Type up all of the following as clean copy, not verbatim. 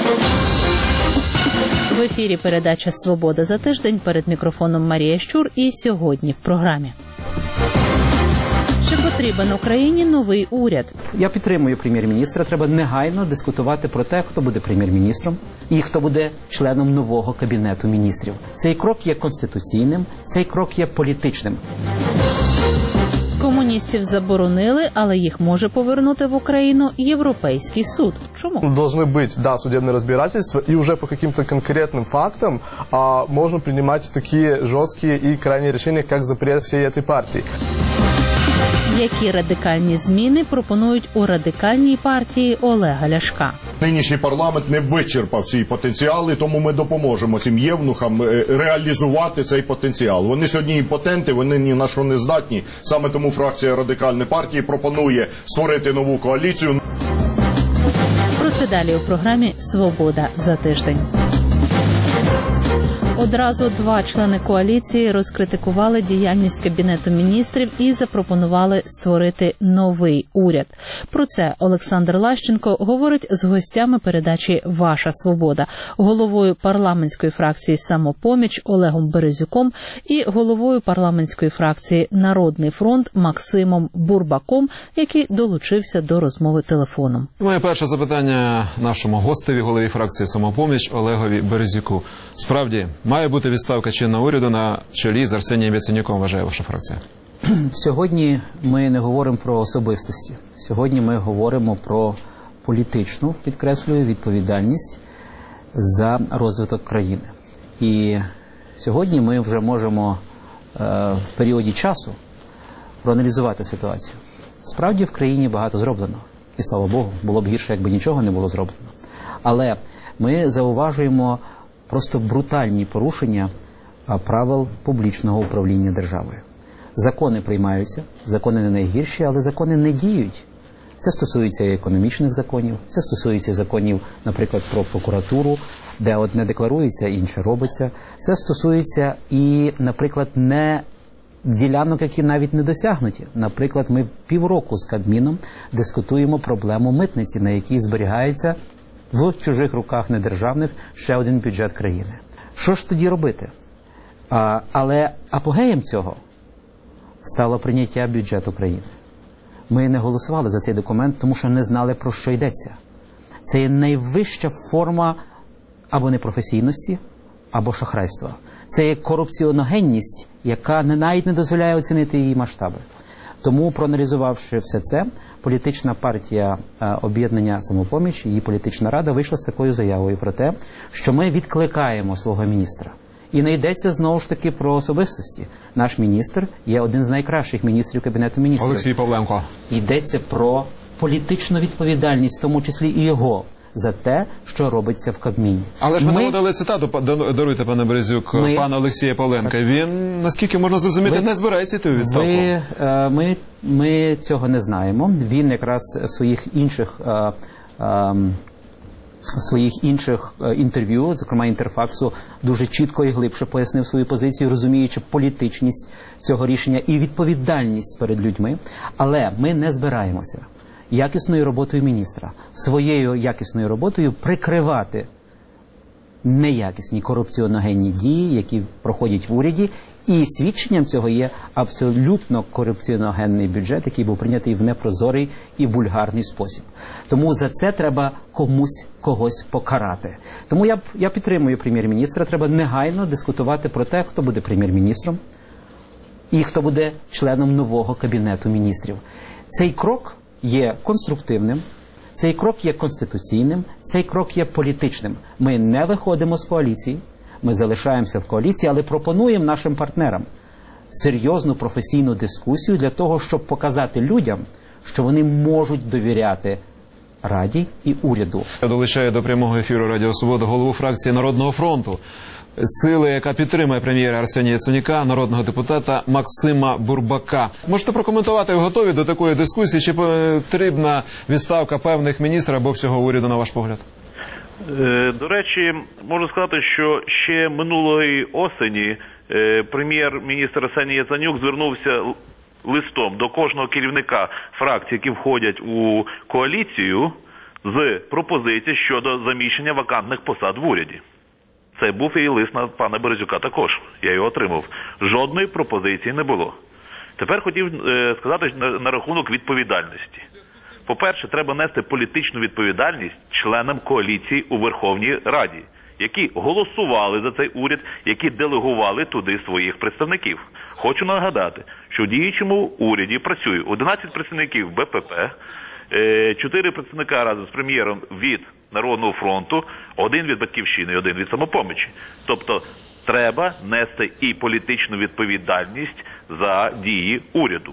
В ефірі передача «Свобода за тиждень», перед мікрофоном Марія Щур, і сьогодні в програмі. Чи потрібен Україні новий уряд? Я підтримую прем'єр-міністра. Треба негайно дискутувати про те, хто буде прем'єр-міністром і хто буде членом нового кабінету міністрів. Цей крок є конституційним, цей крок є політичним. Комуністів заборонили, але їх може повернути в Україну Європейський суд. Чому? Должны быть, да, судебные разбирательства, и уже по каким-то конкретным фактам можно принимать такие жесткие и крайние решения, как запрет всей этой партии. Які радикальні зміни пропонують у радикальній партії Олега Ляшка? Нинішній парламент не вичерпав свій потенціал, і тому ми допоможемо цим євнухам реалізувати цей потенціал. Вони сьогодні імпотенти, вони ні на що не здатні. Саме тому фракція Радикальної партії пропонує створити нову коаліцію. Про це далі у програмі «Свобода за тиждень». Одразу два члени коаліції розкритикували діяльність Кабінету міністрів і запропонували створити новий уряд. Про це Олександр Лащенко говорить з гостями передачі «Ваша свобода», головою парламентської фракції «Самопоміч» Олегом Березюком і головою парламентської фракції «Народний фронт» Максимом Бурбаком, який долучився до розмови телефоном. Моє перше запитання нашому гостеві, голові фракції «Самопоміч» Олегові Березюку. Справді, має бути відставка чинного уряду на чолі з Арсенієм Яценюком, вважає ваша фракція? Сьогодні ми не говоримо про особистості. Сьогодні ми говоримо про політичну, підкреслюю, відповідальність за розвиток країни. І сьогодні ми вже можемо в періоді часу проаналізувати ситуацію. Справді в країні багато зроблено. І слава Богу, було б гірше, якби нічого не було зроблено. Але ми зауважуємо просто брутальні порушення правил публічного управління державою. Закони приймаються, закони не найгірші, але закони не діють. Це стосується і економічних законів, це стосується законів, наприклад, про прокуратуру, де одне декларується, інше робиться. Це стосується і, наприклад, не ділянок, які навіть не досягнуті. Наприклад, ми півроку з Кабміном дискутуємо проблему митниці, на якій зберігається в чужих руках недержавних ще один бюджет країни. Що ж тоді робити? Але апогеєм цього стало прийняття бюджету країни. Ми не голосували за цей документ, тому що не знали, про що йдеться. Це є найвища форма або непрофесійності, або шахрайства. Це є корупціоногенність, яка навіть не дозволяє оцінити її масштаби. Тому, проаналізувавши все це, політична партія об'єднання «Самопоміч», її політична рада вийшла з такою заявою про те, що ми відкликаємо свого міністра. І не йдеться знову ж таки про особистості. Наш міністр є один з найкращих міністрів Кабінету міністрів. Олексій Павленко. Йдеться про політичну відповідальність, в тому числі і його, за те, що робиться в Кабміні. Але ж ви наводили цитату, даруйте, пане Березюк, пана Олексія Павленка. Він, наскільки можна зрозуміти, не збирається йти у відставку. Ми цього не знаємо. Він якраз в своїх інших інтерв'ю, зокрема Інтерфаксу, дуже чітко і глибше пояснив свою позицію, розуміючи політичність цього рішення і відповідальність перед людьми. Але ми не збираємося якісною роботою міністра, своєю якісною роботою прикривати неякісні корупціоногенні дії, які проходять в уряді, і свідченням цього є абсолютно корупціоногенний бюджет, який був прийнятий в непрозорий і вульгарний спосіб. Тому за це треба когось покарати. Тому я підтримую прем'єр-міністра, треба негайно дискутувати про те, хто буде прем'єр-міністром і хто буде членом нового Кабінету міністрів. Цей крок є конструктивним, цей крок є конституційним, цей крок є політичним. Ми не виходимо з коаліції, ми залишаємося в коаліції, але пропонуємо нашим партнерам серйозну професійну дискусію для того, щоб показати людям, що вони можуть довіряти Раді і уряду. Я долучаю до прямого ефіру Радіо Свобода голову фракції Народного фронту, сили, яка підтримує прем'єра Арсенія Яценюка, народного депутата Максима Бурбака. Можете прокоментувати, ви готові до такої дискусії, чи потрібна відставка певних міністрів або всього уряду, на ваш погляд? До речі, можу сказати, що ще минулої осені прем'єр-міністр Арсеній Яценюк звернувся листом до кожного керівника фракцій, які входять у коаліцію, з пропозицій щодо заміщення вакантних посад в уряді. Це був і лист на пана Березюка також. Я його отримав. Жодної пропозиції не було. Тепер хотів сказати на рахунок відповідальності. По-перше, треба нести політичну відповідальність членам коаліції у Верховній Раді, які голосували за цей уряд, які делегували туди своїх представників. Хочу нагадати, що в діючому уряді працює 11 представників БПП, 4 представника разом з прем'єром від Народного фронту, 1 від Батьківщини і 1 від Самопомочі. Тобто треба нести і політичну відповідальність за дії уряду.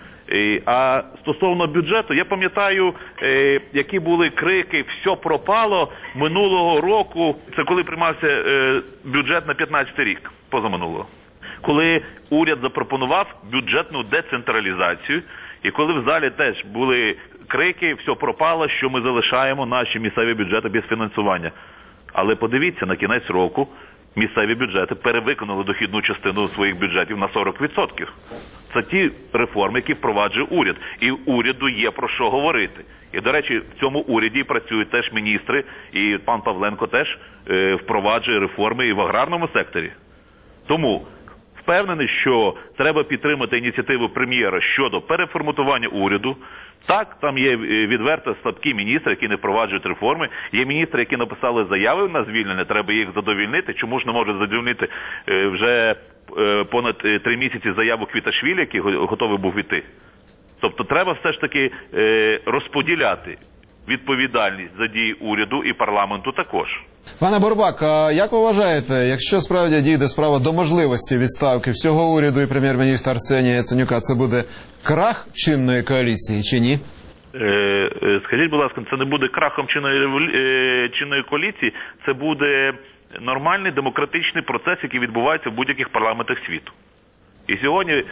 А стосовно бюджету, я пам'ятаю, які були крики «все пропало» минулого року. Це коли приймався бюджет на 15-й рік, позаминулого. Коли уряд запропонував бюджетну децентралізацію, і коли в залі теж були крики «все пропало», що ми залишаємо наші місцеві бюджети без фінансування. Але подивіться, на кінець року місцеві бюджети перевиконали дохідну частину своїх бюджетів на 40%. Це ті реформи, які впроваджує уряд. І уряду є про що говорити. І, до речі, в цьому уряді працюють теж міністри, і пан Павленко теж впроваджує реформи і в аграрному секторі. Тому впевнений, що треба підтримати ініціативу прем'єра щодо переформатування уряду. Так, там є відверто слабкі міністри, які не впроваджують реформи. Є міністри, які написали заяви на звільнення, треба їх задовільнити. Чому ж не може задовільнити вже понад 3 місяці заяву Квіташвілі, який готовий був іти? Тобто треба все ж таки розподіляти відповідальність за дії уряду і парламенту також. Пане Бурбак, а як ви вважаєте, якщо справді дійде справа до можливості відставки всього уряду і прем'єр-міністра Арсенія Яценюка, це буде крах чинної коаліції чи ні? Скажіть, будь ласка, це не буде крахом чинної коаліції, це буде нормальний демократичний процес, який відбувається в будь-яких парламентах світу. І сьогодні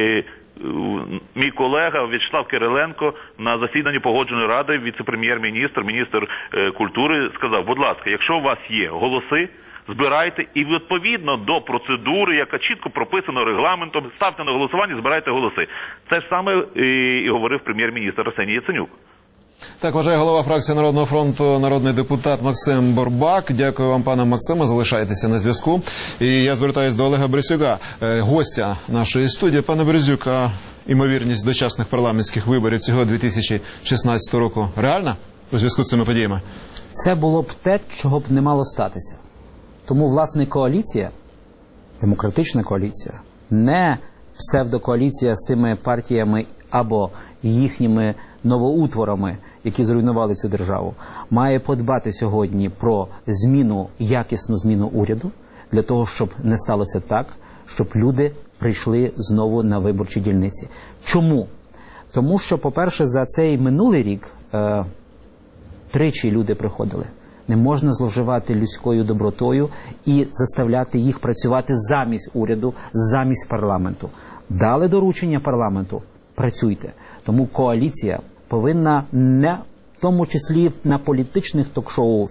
мій колега В'ячеслав Кириленко на засіданні Погоджувальної ради, віце-прем'єр-міністр, міністр культури, сказав, будь ласка, якщо у вас є голоси, збирайте і відповідно до процедури, яка чітко прописана регламентом, ставте на голосування, збирайте голоси. Це ж саме і говорив прем'єр-міністр Арсеній Яценюк. Так вважає голова фракції Народного фронту, народний депутат Максим Бурбак. Дякую вам, пане Максиме, залишайтеся на зв'язку. І я звертаюся до Олега Борисюка, гостя нашої студії. Пане Борисюк, а імовірність дочасних парламентських виборів цього 2016 року реальна у зв'язку з цими подіями? Це було б те, чого б не мало статися. Тому, власне, коаліція, демократична коаліція, не псевдокоаліція з тими партіями або їхніми новоутворами, які зруйнували цю державу, має подбати сьогодні про зміну, якісну зміну уряду, для того, щоб не сталося так, щоб люди прийшли знову на виборчі дільниці. Чому? Тому що, по-перше, за цей минулий рік тричі люди приходили. Не можна зловживати людською добротою і заставляти їх працювати замість уряду, замість парламенту. Дали доручення парламенту – працюйте. Тому коаліція повинна не в тому числі на політичних ток-шоу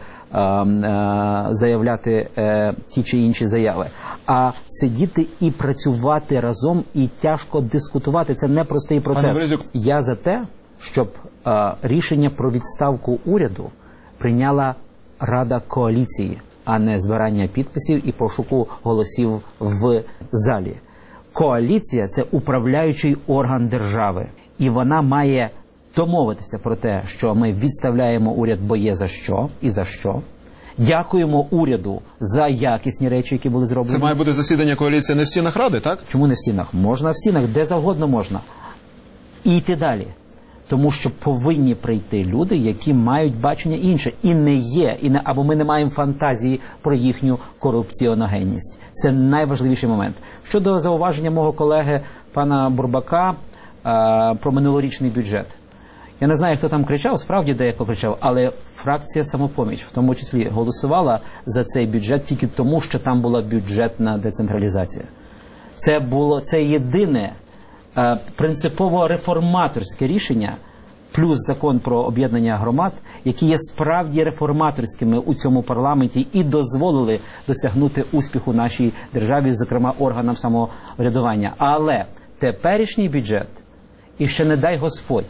заявляти ті чи інші заяви, а сидіти і працювати разом і тяжко дискутувати. Це непростий процес. Я за те, щоб рішення про відставку уряду прийняла Рада коаліції, а не збирання підписів і пошуку голосів в залі. Коаліція – це управляючий орган держави, і вона має домовитися про те, що ми відставляємо уряд, бо є за що і за що. Дякуємо уряду за якісні речі, які були зроблені. Це має бути засідання коаліції не в стінах Ради, так? Чому не в стінах? Можна в стінах, де завгодно можна. І йти далі. Тому що повинні прийти люди, які мають бачення інше. І не є, або ми не маємо фантазії про їхню корупціоногенність. Це найважливіший момент. Щодо зауваження мого колеги пана Бурбака про минулорічний бюджет. Я не знаю, хто там кричав, справді деяко кричав, але фракція «Самопоміч» в тому числі голосувала за цей бюджет тільки тому, що там була бюджетна децентралізація. Це єдине принципово реформаторське рішення, плюс закон про об'єднання громад, які є справді реформаторськими у цьому парламенті і дозволили досягнути успіху нашій державі, зокрема органам самоврядування. Але теперішній бюджет, і ще не дай Господь,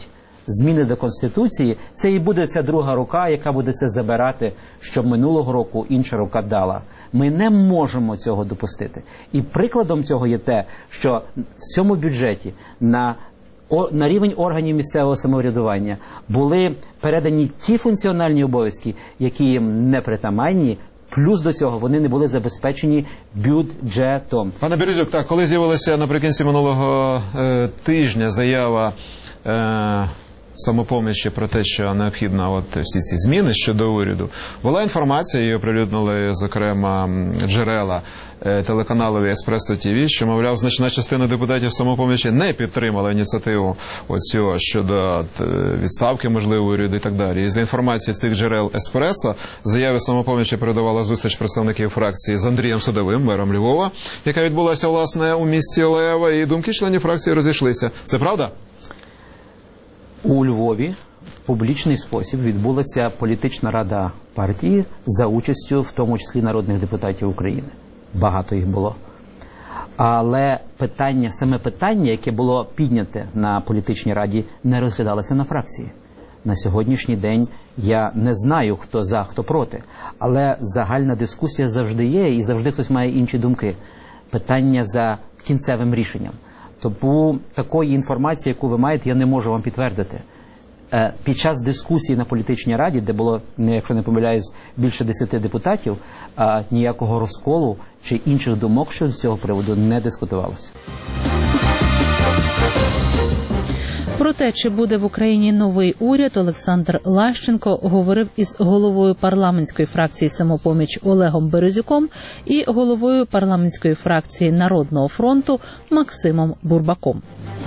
зміни до Конституції, це і буде ця друга рука, яка буде це забирати, щоб минулого року інша рука дала. Ми не можемо цього допустити. І прикладом цього є те, що в цьому бюджеті на рівень органів місцевого самоврядування були передані ті функціональні обов'язки, які їм не притаманні, плюс до цього вони не були забезпечені бюджетом. Пане Березюк, так, коли з'явилася наприкінці минулого тижня заява Самопомочі про те, що необхідно всі ці зміни щодо уряду, була інформація, її оприлюднили, зокрема, джерела телеканалові «Еспресо ТВ», що, мовляв, значна частина депутатів Самопомочі не підтримала ініціативу оцього щодо відставки, можливо, уряду і так далі. І за інформацією цих джерел «Еспресо», заяви Самопомочі передавала зустріч представників фракції з Андрієм Садовим, мером Львова, яка відбулася, власне, у місті Лева, і думки членів фракції розійшлися. Це правда? У Львові в публічний спосіб відбулася політична рада партії за участю, в тому числі, народних депутатів України. Багато їх було. Але саме питання, яке було підняте на політичній раді, не розглядалося на фракції. На сьогоднішній день я не знаю, хто за, хто проти. Але загальна дискусія завжди є, і завжди хтось має інші думки. Питання за кінцевим рішенням. Тому такої інформації, яку ви маєте, я не можу вам підтвердити. Під час дискусії на політичній раді, де було, якщо не помиляюсь, більше 10 депутатів, ніякого розколу чи інших думок щодо цього приводу не дискутувалося. Про те, чи буде в Україні новий уряд, Олександр Лащенко говорив із головою парламентської фракції «Самопоміч» Олегом Березюком і головою парламентської фракції «Народного фронту» Максимом Бурбаком.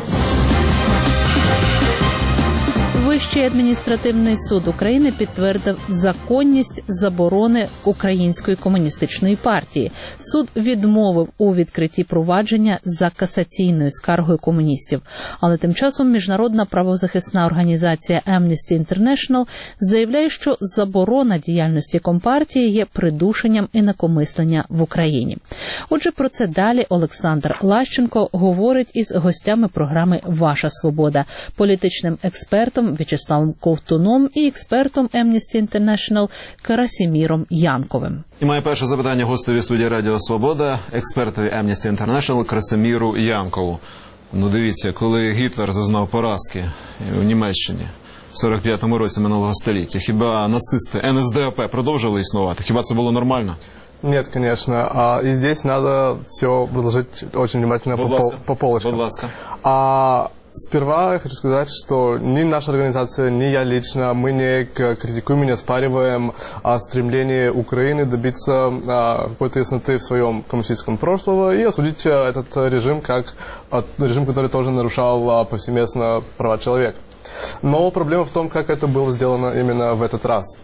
Вищий адміністративний суд України підтвердив законність заборони Української комуністичної партії. Суд відмовив у відкритті провадження за касаційною скаргою комуністів. Але тим часом міжнародна правозахисна організація Amnesty International заявляє, що заборона діяльності компартії є придушенням інакомислення в Україні. Отже, про це далі Олександр Лащенко говорить із гостями програми «Ваша свобода», політичним експертом В'ячеславом Ковтуном і експертом Amnesty International Карасіміром Янковим. І моє перше запитання гостеві студії Радіо Свобода, експертові Amnesty International Карасіміру Янкову. Ну дивіться, коли Гітлер зазнав поразки у Німеччині в 45-му році минулого століття, хіба нацисти НСДАП продовжили існувати? Хіба це було нормально? Нет, конечно. И здесь надо все разложить очень внимательно по полочкам. Будь ласка. Сперва я хочу сказать, что ни наша организация, ни я лично, мы не критикуем и не оспариваем стремление Украины добиться какой-то ясноты в своем коммунистическом прошлом и осудить этот режим как режим, который тоже нарушал повсеместно права человека. Но проблема в том, как это было сделано именно в этот раз.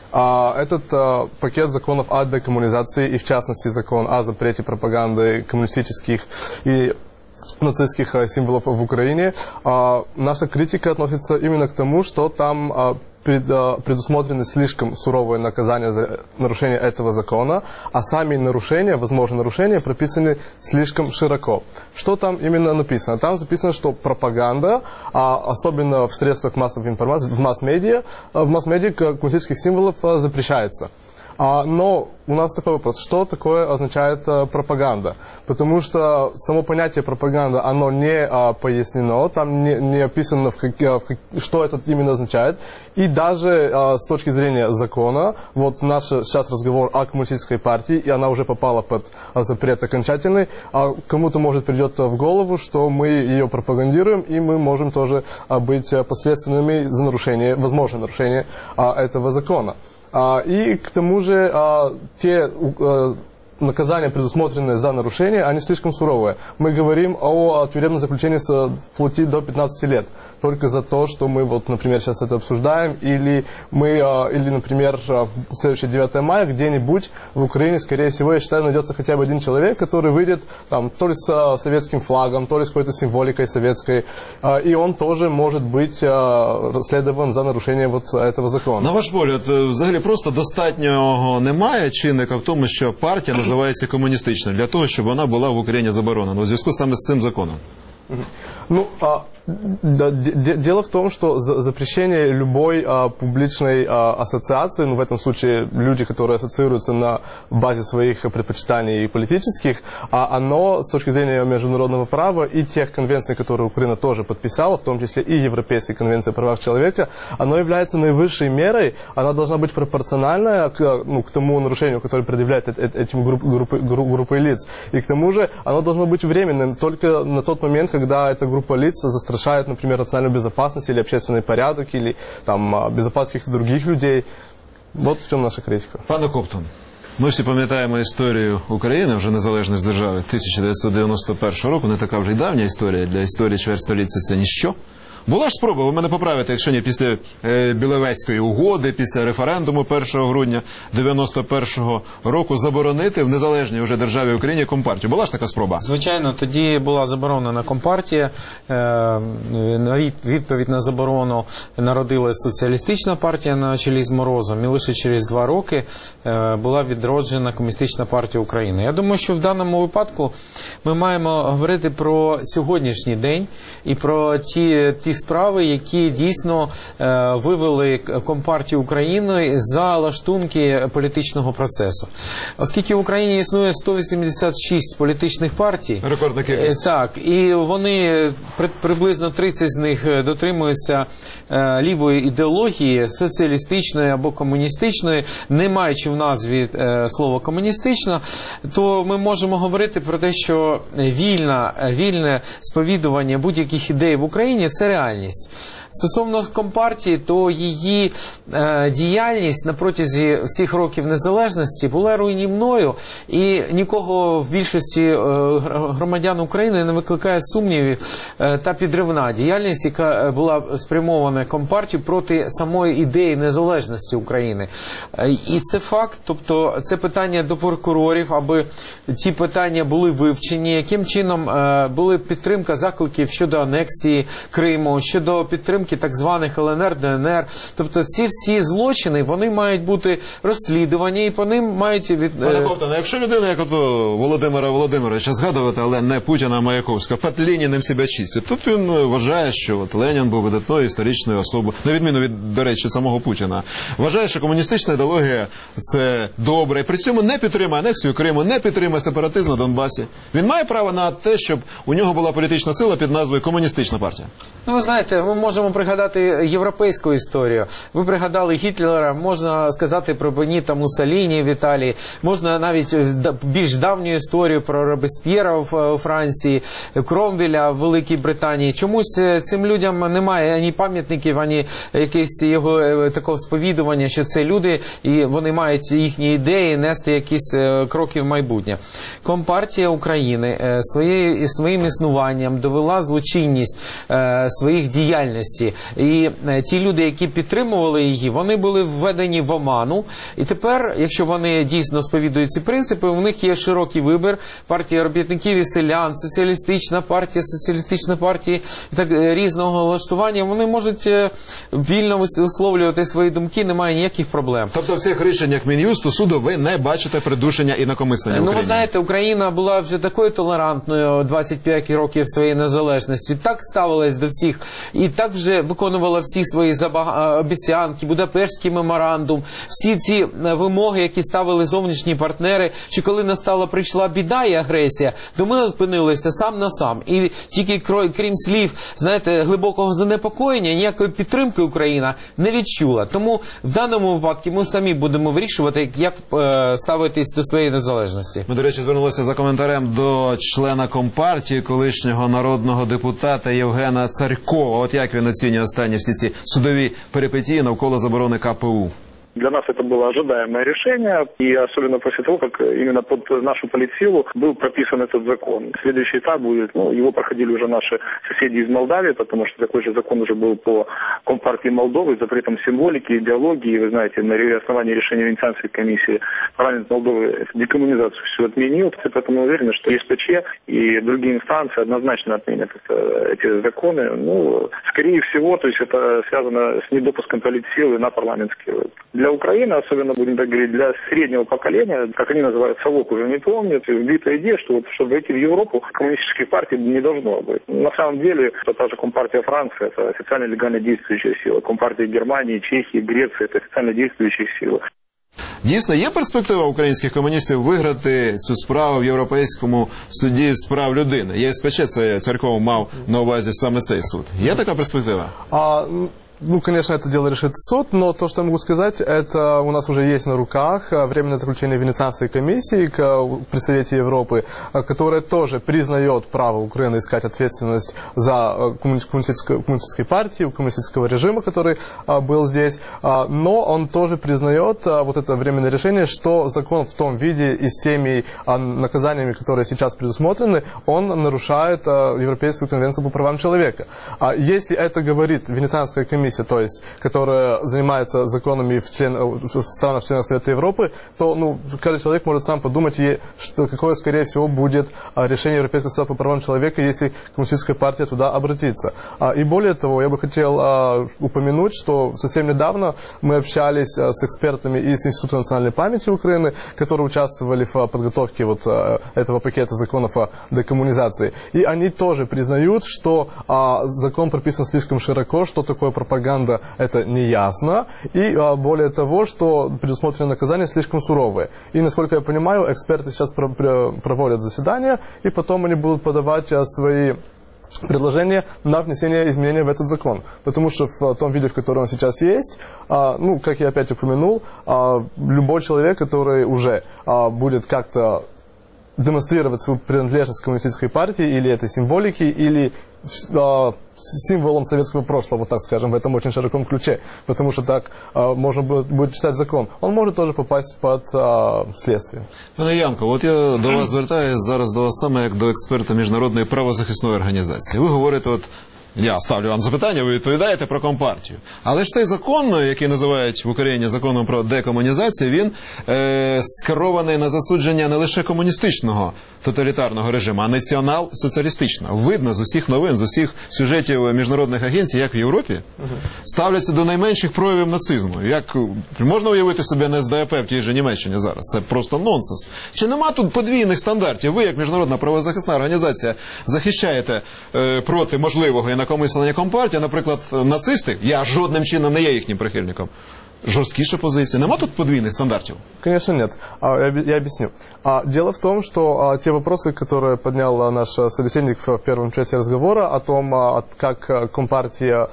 Этот пакет законов о декоммунизации и, в частности, закон о запрете пропаганды коммунистических и нацистских символов в Украине, наша критика относится именно к тому, что там предусмотрены слишком суровые наказания за нарушение этого закона, а сами нарушения, возможные нарушения, прописаны слишком широко. Что там именно написано? Там записано, что пропаганда, особенно в средствах массовой информации, в масс-медиа коммунистических символов запрещается. Но у нас такой вопрос, что такое означает пропаганда? Потому что само понятие пропаганда, оно не пояснено, там не описано, что это именно означает. И даже с точки зрения закона, вот наш сейчас разговор о коммунистической партии, и она уже попала под запрет окончательный, кому-то может придет в голову, что мы ее пропагандируем, и мы можем тоже быть последственными за нарушение, возможное нарушение этого закона. И к тому же те наказания, предусмотренные за нарушение, они слишком суровые. Мы говорим о тюремном заключении вплоть до 15 лет. Только за то, что мы, вот, например, сейчас это обсуждаем, или, например, в следующее 9 мая где-нибудь в Украине, скорее всего, я считаю, найдется хотя бы один человек, который выйдет там, то ли с советским флагом, то ли с какой-то символикой советской, и он тоже может быть расследован за нарушение вот этого закона. На ваш погляд, взагалі просто достатнього немає чинника в тому, що партія називається комуністичною, для того, щоб вона була в Україні заборонена, у зв'язку саме з цим законом? Ну, Да, дело в том, что запрещение любой публичной ассоциации, ну, в этом случае люди, которые ассоциируются на базе своих предпочитаний политических, оно с точки зрения международного права и тех конвенций, которые Украина тоже подписала, в том числе и Европейской конвенции о правах человека, оно является наивысшей мерой, она должна быть пропорциональна к тому нарушению, которое предъявляет этим группой лиц. И к тому же оно должно быть временным только на тот момент, когда эта группа лиц застрашает, например, национальную безопасность или общественный порядок, или там безопасность каких-то других людей. Вот в чому наша критика. Пане Коптон, ми всі пам'ятаємо історію України, вже незалежної держави 1991 року, не така вже й давня історія, для історії чверть століття це ніщо. Була ж спроба, ви мене поправите, якщо ні, після Біловезької угоди, після референдуму 1 грудня 91 року заборонити в незалежній вже державі Україні Компартію. Була ж така спроба? Звичайно, тоді була заборонена Компартія. Відповідь на заборону народилась соціалістична партія на чолі з Морозом. І лише через 2 роки була відроджена Комуністична партія України. Я думаю, що в даному випадку ми маємо говорити про сьогоднішній день і про ті справи, які дійсно вивели Компартію України за лаштунки політичного процесу. Оскільки в Україні існує 186 політичних партій, рекордна кількість. Так, і вони приблизно 30 з них дотримуються лівої ідеології, соціалістичної або комуністичної, не маючи в назві слово комуністична, то ми можемо говорити про те, що вільне сповідування будь-яких ідей в Україні – це реальність. Стосовно Компартії, то її діяльність на протязі всіх років незалежності була руйнівною, і нікого в більшості громадян України не викликає сумнівів та підривна діяльність, яка була спрямована Компартією проти самої ідеї незалежності України. І це факт, тобто це питання до прокурорів, аби ті питання були вивчені, яким чином була підтримка закликів щодо анексії Криму, щодо підтримки так званих ЛНР, ДНР. Тобто ці всі злочини, вони мають бути розслідувані і по ним мають... Пане Коптоне, якщо людина, як ото Володимира Володимировича згадувати, але не Путіна, а Маяковського, під Леніним себе чистить, тут він вважає, що от Ленін був видатною історичною особою, на відміну від, до речі, самого Путіна. Вважає, що комуністична ідеологія – це добре, і при цьому не підтримує анексію Криму, не підтримує сепаратизм на Донбасі. Він має право на те, щоб у нього була політична сила під назвою Комуністична партія? Ну, ви знаєте, ми можемо пригадати європейську історію. Ви пригадали Гітлера, можна сказати про Беніто Муссоліні в Італії, можна навіть більш давню історію про Робесп'єра у Франції, Кромвеля в Великій Британії. Чомусь цим людям немає ані пам'ятників, ані якогось його такого сповідування, що це люди, і вони мають їхні ідеї нести якісь кроки в майбутнє. Компартія України своїм існуванням довела злочинність своїх діяльностей. І ті люди, які підтримували її, вони були введені в оману. І тепер, якщо вони дійсно сповідують ці принципи, у них є широкий вибір. Партія робітників і селян, соціалістична партія і так різного влаштування. Вони можуть вільно висловлювати свої думки, немає ніяких проблем. Тобто в цих рішеннях Мін'юсту, суду ви не бачите придушення інакомислення в Україні? Ну, ви знаєте, Україна була вже такою толерантною 25 років своєї незалежності. Так ставилась до всіх. І так вже виконувала всі свої обіцянки, Будапештський меморандум, всі ці вимоги, які ставили зовнішні партнери, що коли прийшла біда і агресія, то ми опинилися сам на сам. І тільки крім слів, знаєте, глибокого занепокоєння, ніякої підтримки Україна не відчула. Тому в даному випадку ми самі будемо вирішувати, як ставитись до своєї незалежності. Ми, до речі, звернулися за коментарем до члена Компартії, колишнього народного депутата Євгена Царькова. От як він оцінює останні всі ці судові перипетії навколо заборони КПУ? Для нас это было ожидаемое решение, и особенно после того, как именно под нашу политсилу был прописан этот закон. Следующий этап будет, его проходили уже наши соседи из Молдавии, потому что такой же закон уже был по Компартии Молдовы, запретом символики, идеологии. Вы знаете, на основании решения Венецианской комиссии парламент Молдовы декоммунизацию все отменил, поэтому мы уверены, что ЕСПЧ и другие инстанции однозначно отменят эти законы. Скорее всего, то есть это связано с недопуском политсилы на парламентские для Украины, особенно, будем так говорить, для среднего поколения, как они называют, совок уже не помнят, вбитая идея, что вот, чтобы войти в Европу, коммунистических партий не должно быть. На самом деле, это та же Компартия Франции, это официально легально действующая сила. Компартия Германии, Чехии, Греции, это официально действующие силы. Дійсно, є перспектива українських комуністів виграти цю справу в Європейському суді з прав людини? ЄСПЧ, це Церков мав на увазі саме цей суд. Є така перспектива? Ну, конечно, это дело решит суд, но то, что я могу сказать, это у нас уже есть на руках временное заключение Венецианской комиссии при Совете Европы, которая тоже признает право Украины искать ответственность за коммунистической партии, коммунистического режима, который был здесь, но он тоже признает вот это временное решение, что закон в том виде и с теми наказаниями, которые сейчас предусмотрены, он нарушает Европейскую конвенцию по правам человека. Если это говорит Венецианская комиссия, то есть, которая занимается законами в странах-членах Совета Европы, то каждый человек может сам подумать, что какое, скорее всего, будет решение Европейского суда по правам человека, если коммунистическая партия туда обратится. И более того, я бы хотел упомянуть, что совсем недавно мы общались с экспертами из Института национальной памяти Украины, которые участвовали в подготовке вот этого пакета законов о декоммунизации. И они тоже признают, что закон прописан слишком широко, что такое пропаганда, это не ясно, и более того, что предусмотренные наказания слишком суровые. И, насколько я понимаю, эксперты сейчас проводят заседания, и потом они будут подавать свои предложения на внесение изменений в этот закон. Потому что в том виде, в котором он сейчас есть, как я опять упомянул, любой человек, который уже будет как-то демонстрировать свою принадлежность к коммунистической партии, или этой символики, или символом советского прошлого, вот так скажем, в этом очень широком ключе, потому что так можно будет читать закон. Он может тоже попасть под следствие. Пане Янко, от я до вас звертаюся зараз до вас саме як до експерта Міжнародної правозахисної організації. Ви говорите, я ставлю вам запитання, ви відповідаєте про Компартію. Але ж цей закон, який називають в Україні законом про декомунізацію, він скерований на засудження не лише комуністичного тоталітарного режиму, а націонал-соціалістичного. Видно з усіх новин, з усіх сюжетів міжнародних агенцій, як в Європі, ставляться до найменших проявів нацизму. Як можна уявити собі НСДАП в тій же Німеччині зараз? Це просто нонсенс. Чи нема тут подвійних стандартів? Ви, як Міжнародна правозахисна організація, захищаєте проти можливого інакомислення Компартії, наприклад, нацисти, я жодним чином не є їхнім прихильником. Жесткие позиции. Нема тут подвійных стандартов? Конечно, нет. Я объясню. Дело в том, что те вопросы, которые поднял наш собеседник в первом части разговора, о том, как Компартия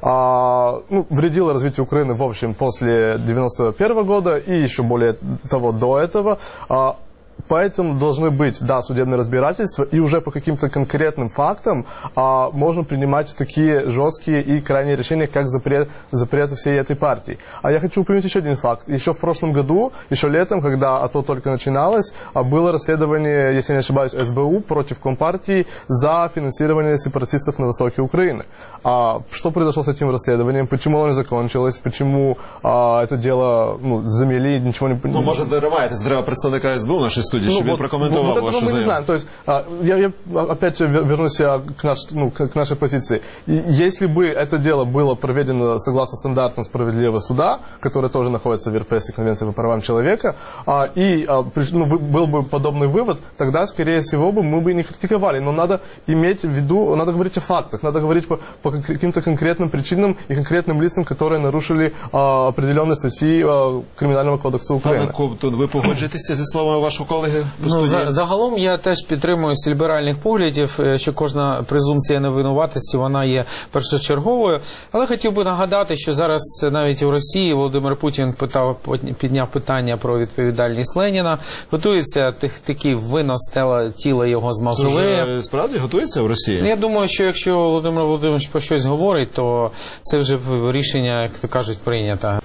вредила развитию Украины, в общем, после 1991 года и еще более того, до этого, поэтому должны быть, судебные разбирательства, и уже по каким-то конкретным фактам можно принимать такие жесткие и крайние решения, как запрет всей этой партии. А я хочу упомянуть еще один факт. Еще в прошлом году, еще летом, когда АТО только начиналось, было расследование, если не ошибаюсь, СБУ против Компартии за финансирование сепаратистов на востоке Украины. Что произошло с этим расследованием? Почему оно не закончилось? Почему это дело замели, ничего не... Может, дориваєтесь до представника СБУ в нашій студії, щоб він прокоментував вашу заяву. Мы не знаем. То есть, я опять вернусь к нашей позиции. Если бы это дело было проведено согласно стандартам справедливого суда, который тоже находится в Европейской конвенции по правам человека, и был бы подобный вывод, тогда, скорее всего, мы бы не критиковали. Но надо иметь в виду, надо говорить о фактах, надо говорить по каким-то конкретным причинам и конкретным лицам, которые нарушили определенные статьи Криминального кодекса Украины. Пане Ковтун, ви погоджуєтеся зі словами вашого колеги? Загалом я теж підтримуюсь ліберальних поглядів, що кожна презумпція невинуватості, вона є першочерговою. Але хотів би нагадати, що зараз навіть у Росії Володимир Путін підняв питання про відповідальність Леніна. Готується такий винос тіла його з мавзолея. Це справді готується в Росії? Я думаю, що якщо Володимир Володимирович про щось говорить, то це вже рішення, як то кажуть, прийнято.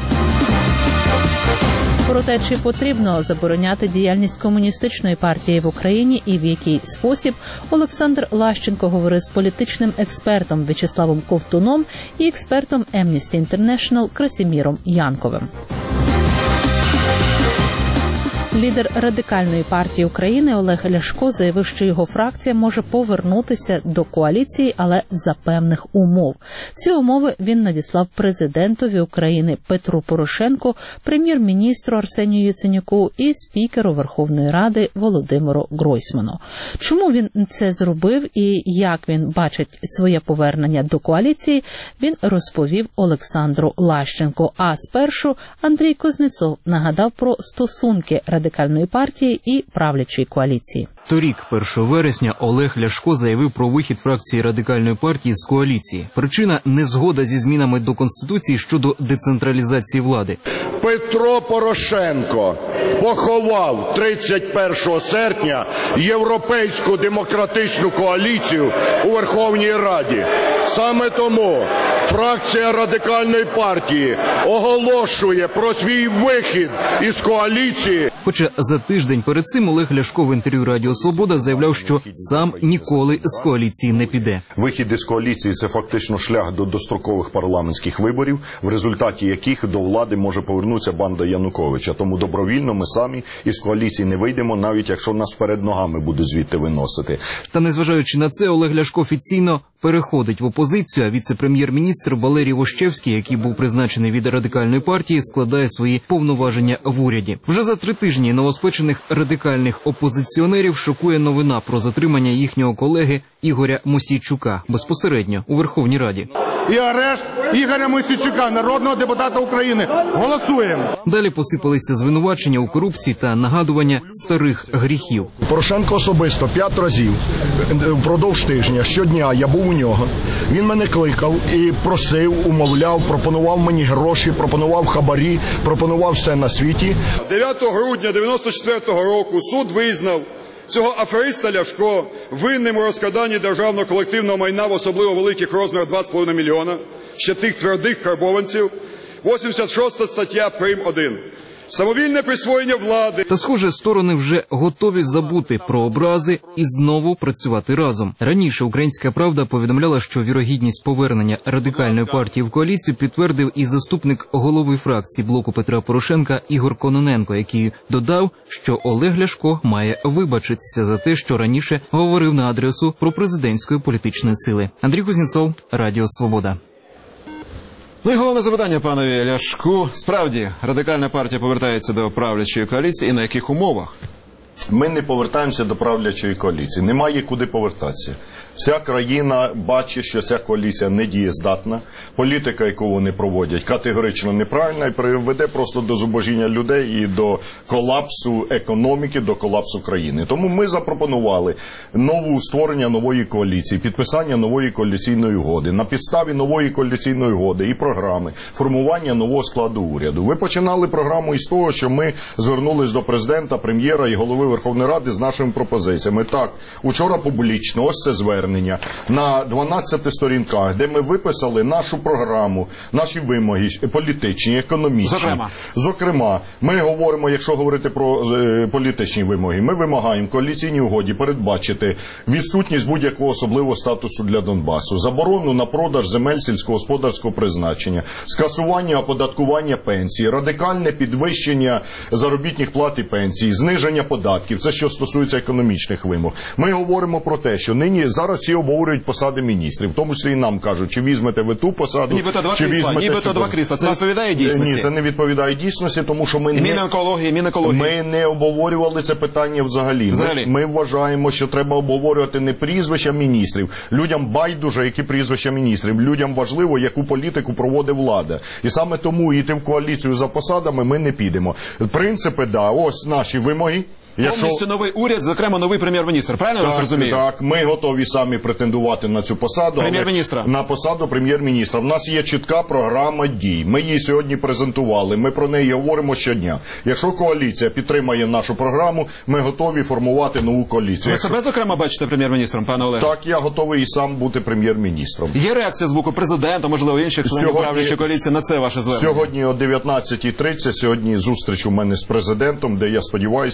Про те, чи потрібно забороняти діяльність комуністичної партії в Україні і в який спосіб, Олександр Лащенко говорив з політичним експертом В'ячеславом Ковтуном і експертом Amnesty International Красиміром Янковим. Лідер Радикальної партії України Олег Ляшко заявив, що його фракція може повернутися до коаліції, але за певних умов. Ці умови він надіслав президентові України Петру Порошенку, прем'єр-міністру Арсенію Яценюку і спікеру Верховної Ради Володимиру Гройсману. Чому він це зробив і як він бачить своє повернення до коаліції, він розповів Олександру Лащенку. А спершу Андрій Кузнецов нагадав про стосунки Радикальної партії і правлячої коаліції. Торік, 1 вересня, Олег Ляшко заявив про вихід фракції Радикальної партії з коаліції. Причина – незгода зі змінами до Конституції щодо децентралізації влади. Петро Порошенко поховав 31 серпня Європейську демократичну коаліцію у Верховній Раді. Саме тому фракція Радикальної партії оголошує про свій вихід із коаліції. Хоча за тиждень перед цим Олег Ляшко в інтерв'ю Радіо Свобода заявляв, що сам ніколи з коаліції не піде. Вихід із коаліції – це фактично шлях до дострокових парламентських виборів, в результаті яких до влади може повернутися банда Януковича. Тому добровільно ми самі із коаліції не вийдемо, навіть якщо нас перед ногами будуть звідти виносити. Та незважаючи на це, Олег Ляшко офіційно переходить в опозицію, а віце-прем'єр-міністр Валерій Вощевський, який був призначений від Радикальної партії, складає свої повноваження в уряді. Вже за 3 тижні новоспечених радикальних опозиціонерів шокує новина про затримання їхнього колеги Ігоря Мосійчука безпосередньо у Верховній Раді. І арешт Ігоря Мосійчука, народного депутата України. Голосуємо! Далі посипалися звинувачення у корупції та нагадування старих гріхів. Порошенко особисто 5 разів впродовж тижня, щодня я був у нього. Він мене кликав і просив, умовляв, пропонував мені гроші, пропонував хабарі, пропонував все на світі. 9 грудня 1994 року суд визнав цього афериста Ляшко винним у розкраданні державного колективного майна в особливо великих розмірах 2,5 мільйона, ще тих твердих карбованців, 86 стаття прим. 1. Самовільне присвоєння влади. Та, схоже, сторони вже готові забути про образи і знову працювати разом. Раніше «Українська правда» повідомляла, що вірогідність повернення Радикальної партії в коаліцію підтвердив і заступник голови фракції блоку Петра Порошенка Ігор Кононенко, який додав, що Олег Ляшко має вибачитися за те, що раніше говорив на адресу пропрезидентської політичної сили. Андрій Кузнєцов, Радіо Свобода. Ну і головне запитання, панові Ляшку. Справді, Радикальна партія повертається до правлячої коаліції і на яких умовах? Ми не повертаємося до правлячої коаліції. Немає куди повертатися. Вся країна бачить, що ця коаліція не дієздатна. Політика, яку вони проводять, категорично неправильна і приведе просто до зубожіння людей і до колапсу економіки, до колапсу країни. Тому ми запропонували створення нової коаліції, підписання нової коаліційної угоди, на підставі нової коаліційної угоди і програми, формування нового складу уряду. Ви починали програму із того, що ми звернулись до президента, прем'єра і голови Верховної Ради з нашими пропозиціями. Так, учора публічно, ось це звернення на 12 сторінках, де ми виписали нашу програму, наші вимоги політичні, економічні. Зокрема, ми говоримо, якщо говорити про політичні вимоги, ми вимагаємо в коаліційній угоді передбачити відсутність будь-якого особливого статусу для Донбасу, заборону на продаж земель сільськогосподарського призначення, скасування оподаткування пенсій, радикальне підвищення заробітних плат і пенсій, зниження податків. Це що стосується економічних вимог. Ми говоримо про те, що нині зараз всі обговорюють посади міністрів, в тому числі і нам кажуть, чи візьмете ви ту посаду, чи візьмете нібито 2 крісла. Це відповідає дійсності? Ні, це не відповідає дійсності, тому що ми не обговорювали це питання взагалі. Ми вважаємо, що треба обговорювати не прізвища міністрів. Людям байдуже, які прізвища міністрів. Людям важливо, яку політику проводить влада. І саме тому йти в коаліцію за посадами ми не підемо. Принципи, ось наші вимоги. Повністю новий уряд, зокрема новий прем'єр-міністр. Правильно я вас розумію? Так, ми готові самі претендувати на цю посаду. Прем'єр-міністра? На посаду прем'єр-міністра. В нас є чітка програма дій. Ми її сьогодні презентували. Ми про неї говоримо щодня. Якщо коаліція підтримає нашу програму, ми готові формувати нову коаліцію. Ви себе, зокрема, бачите прем'єр-міністром, пане Олеже? Так, я готовий і сам бути прем'єр-міністром. Є реакція з боку президента, можливо, інших членів правлячої коаліції на це ваше звернення? Сьогодні о 19:30, сьогодні зустріч у мене з президентом, де, я сподіваюся,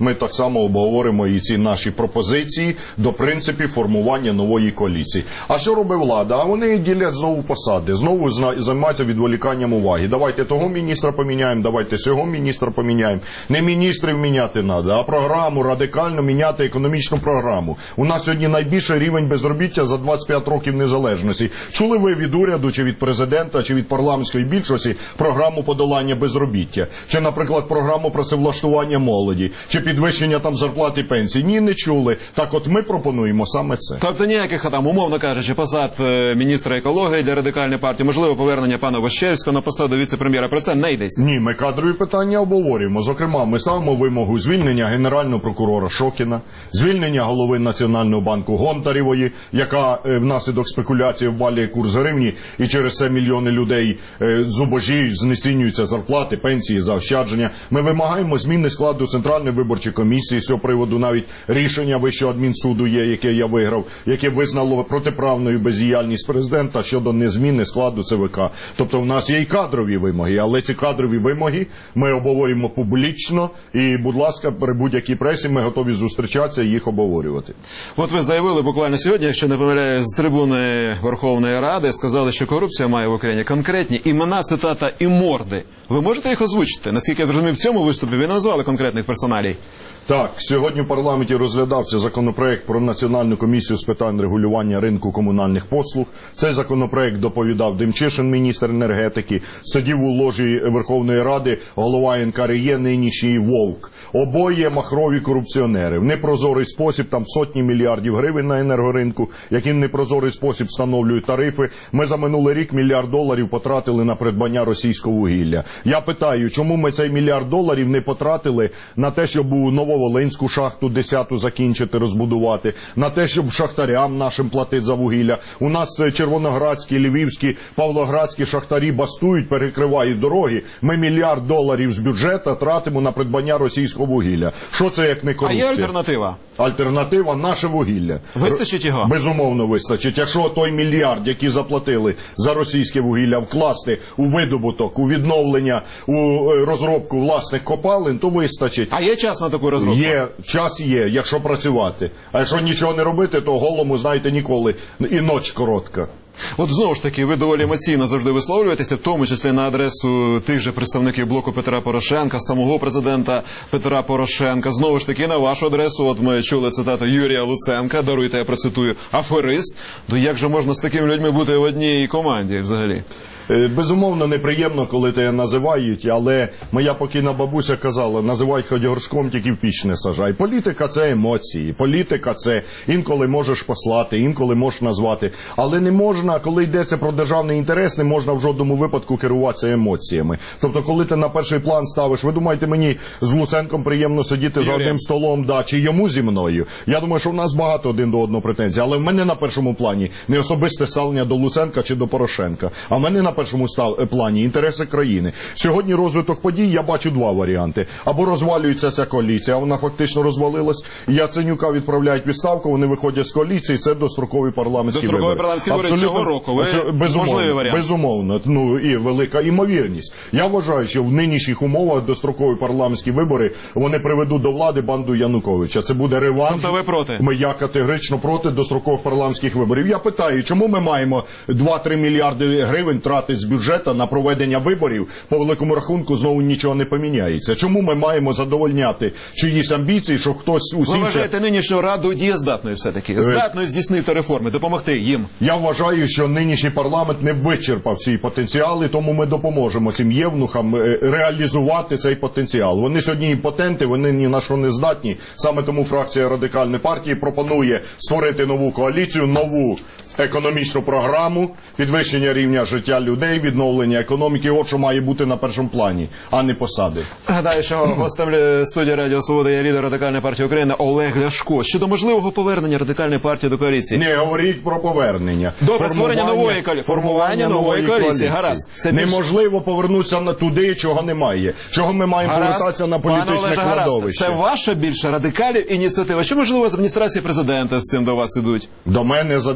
ми так само обговоримо і ці наші пропозиції до принципів формування нової коаліції. А що робить влада? А вони ділять знову посади, знову займаються відволіканням уваги. Давайте того міністра поміняємо, давайте цього міністра поміняємо. Не міністрів міняти треба, а програму, радикально міняти економічну програму. У нас сьогодні найбільший рівень безробіття за 25 років незалежності. Чули ви від уряду, чи від президента, чи від парламентської більшості програму подолання безробіття? Чи, наприклад, програму працевлаштування молоді? Чи підвищення там зарплати і пенсій? Ні, не чули. Так от ми пропонуємо саме це. Тобто ніяких там, умовно кажучи, посад міністра екології для радикальної партії, можливо, повернення пана Ващевського на посаду віце-прем'єра. Про це не йдеться. Ні, ми кадрові питання обговорюємо. Зокрема, ми ставимо вимогу звільнення генерального прокурора Шокіна, звільнення голови Національного банку Гонтарєвої, яка внаслідок спекуляції ввалює курс гривні, і через це мільйони людей зубожіють, знецінюються зарплати, пенсії, заощадження. Ми вимагаємо зміни складу Центральної виборчої комісії. З цього приводу навіть рішення Вищого адмінсуду є, яке я виграв, яке визнало протиправною бездіяльність президента щодо незміни складу ЦВК. Тобто в нас є і кадрові вимоги, але ці кадрові вимоги ми обговорюємо публічно і, будь ласка, при будь-якій пресі ми готові зустрічатися і їх обговорювати. От ви заявили буквально сьогодні, якщо не помиляюсь, з трибуни Верховної Ради, сказали, що корупція має в Україні конкретні імена, цитата, і морди. Ви можете їх озвучити? Наскільки я зрозумів, в цьому виступі ви назвали конкретних персоналій. Так, сьогодні в парламенті розглядався законопроект про Національну комісію з питань регулювання ринку комунальних послуг. Цей законопроект доповідав Демчишин, міністр енергетики, сидів у ложі Верховної Ради голова НКРЕ, нинішній Вовк. Обоє махрові корупціонери. В непрозорий спосіб, там сотні мільярдів гривень на енергоринку, які в непрозорий спосіб встановлюють тарифи. Ми за минулий рік $1 мільярд потратили на придбання російського вугілля. Я питаю, чому ми цей $1 мільярд не потратили на те, щоб у Нововолинську шахту 10-ту закінчити, розбудувати, на те, щоб шахтарям нашим платити за вугілля. У нас червоноградські, львівські, павлоградські шахтарі бастують, перекривають дороги. Ми $1 мільярд з бюджету тратимо на придбання російського вугілля. Що це, як не корупція? А є альтернатива? Альтернатива – наше вугілля. Вистачить його? Безумовно вистачить. Якщо той $1 мільярд, який заплатили за російське вугілля, вкласти у видобуток, у відновлення, у розробку власних копалин, то вистачить. А є час на таку розробку? Є, час є, якщо працювати. А якщо нічого не робити, то голому, знаєте, ніколи і ніч коротка. От знову ж таки, ви доволі емоційно завжди висловлюєтеся, в тому числі на адресу тих же представників блоку Петра Порошенка, самого президента Петра Порошенка. Знову ж таки, на вашу адресу, от ми чули цитату Юрія Луценка, даруйте, я процитую, аферист. То як же можна з такими людьми бути в одній команді взагалі? Безумовно, неприємно, коли тебе називають, але моя покійна бабуся казала, називай хоч горшком, тільки в піч не сажай. Політика – це емоції, політика – це інколи можеш послати, інколи можеш назвати, але не можна, коли йдеться про державний інтерес, не можна в жодному випадку керуватися емоціями. Тобто, коли ти на перший план ставиш, ви думаєте, мені з Луценком приємно сидіти за одним столом, да, чи йому зі мною? Я думаю, що в нас багато один до одного претензій, але в мене на першому плані не особисте ставлення до Луценка чи до Порошенка, а в мене на першому плані інтереси країни. Сьогодні розвиток подій, я бачу два варіанти. Або розвалюється ця коаліція, а вона фактично розвалилась, Яценюка відправляють відставку, вони виходять з коаліції, це дострокові парламентські вибори. Дострокові парламентські вибори цього року, можливий варіант. Безумовно, ну і велика імовірність. Я вважаю, що в нинішніх умовах дострокові парламентські вибори, вони приведуть до влади банду Януковича. Це буде реванш. Тобто ви проти? Я категорично проти дострокових парламентських виборів. Я питаю, чому ми маємо 2-3 мільярди гривень тратити з бюджету на проведення виборів, по великому рахунку знову нічого не поміняється. Чому ми маємо задовольняти чиїсь амбіції, що хтось усівся... Ви вважаєте нинішню раду дієздатною все-таки? Здатною здійснити реформи, допомогти їм? Я вважаю, що нинішній парламент не вичерпав свій потенціал, і тому ми допоможемо цим євнухам реалізувати цей потенціал. Вони сьогодні імпотенти, вони ні на що не здатні. Саме тому фракція Радикальної партії пропонує створити нову коаліцію, нову економічну програму, підвищення рівня життя людей, відновлення економіки. От що має бути на першому плані, а не посади. Гадаю, що гостем студії Радіо Свобода є лідер Радикальної партії України Олег Ляшко. Щодо можливого повернення Радикальної партії до коаліції. Не говоріть про повернення. Добре, створення нової коаліції. Формування нової коаліції. Гаразд. Це неможливо повернутися на туди, чого немає. Чого ми маємо повертатися на політичне кладовище? Це ваша більше радикалів ініціатива. Чи, можливо, з адміністрації президента з цим до вас ідуть? До мене з адміністрації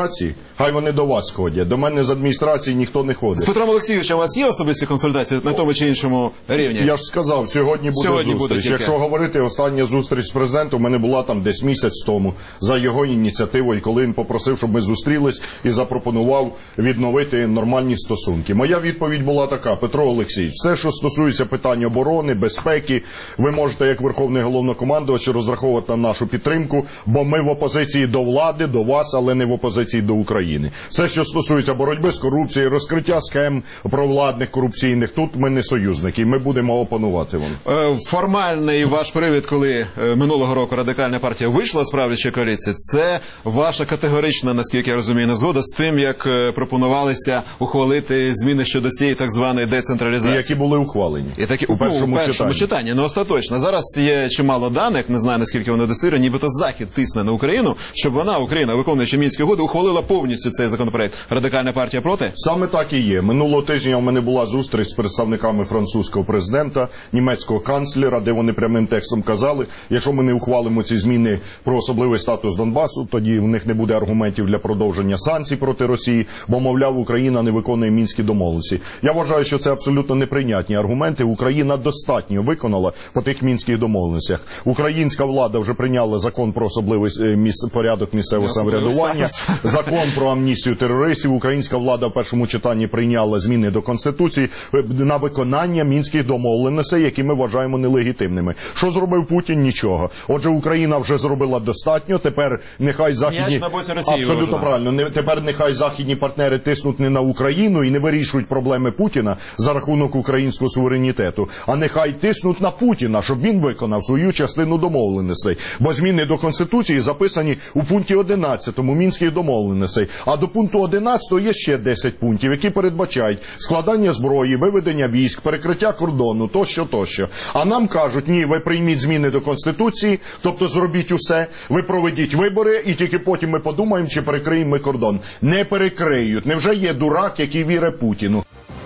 адміністрації, хай вони до вас ходять. До мене з адміністрації ніхто не ходить. З Петром Олексійовичем у вас є особисті консультації на тому чи іншому рівні? Я ж сказав, сьогодні буде зустріч. Якщо говорити, остання зустріч з президентом у мене була там десь місяць тому за його ініціативою, коли він попросив, щоб ми зустрілись і запропонував відновити нормальні стосунки. Моя відповідь була така: Петро Олексійович, все, що стосується питань оборони, безпеки, ви можете як Верховний Головнокомандувач розраховувати на нашу підтримку, бо ми в опозиції до влади, до вас, але не в опозиції до України. Все, що стосується боротьби з корупцією, розкриття схем провладних корупційних, тут ми не союзники, ми будемо опонувати вам. Формальний ваш привід, коли минулого року Радикальна партія вийшла з правлячої коаліції, це ваша категорична, наскільки я розумію, незгода з тим, як пропонувалися ухвалити зміни щодо цієї так званої децентралізації. Які були ухвалені. І такі у першому читанні. Ну, остаточно. Зараз є чимало даних, не знаю, наскільки вони достовірні, нібито Захід тисне на Україну, щоб Україна, виконуючи Мінські угоди, ухвалила повністю цей законопроект. Радикальна партія проти? Саме так і є. Минулого тижня у мене була зустріч з представниками французького президента, німецького канцлера, де вони прямим текстом казали, якщо ми не ухвалимо ці зміни про особливий статус Донбасу, тоді в них не буде аргументів для продовження санкцій проти Росії, бо, мовляв, Україна не виконує Мінські домовленості. Я вважаю, що це абсолютно неприйнятні аргументи. Україна достатньо виконала по тих Мінських домовленостях. Українська влада вже прийняла закон про особливий порядок місцевого самоврядування, закон про амністію терористів. Українська влада в першому читанні прийняла зміни до Конституції на виконання Мінських домовленостей, які ми вважаємо нелегітимними. Що зробив Путін? Нічого. Отже, Україна вже зробила достатньо, тепер нехай західні... Абсолютно правильно. Тепер нехай західні партнери тиснуть не на Україну і не вирішують проблеми Путіна за рахунок українського суверенітету, а нехай тиснуть на Путіна, щоб він виконав свою частину домовленостей. Бо зміни до Конституції записані у пункті 11 Мінських домовленостей. А до пункту 11 є ще 10 пунктів, які передбачають складання зброї, виведення військ, перекриття кордону, тощо. А нам кажуть, ні, ви прийміть зміни до Конституції, тобто зробіть усе, ви проведіть вибори, і тільки потім ми подумаємо, чи перекриємо ми кордон. Не перекриють. Невже є дурак, який вірить Путіну?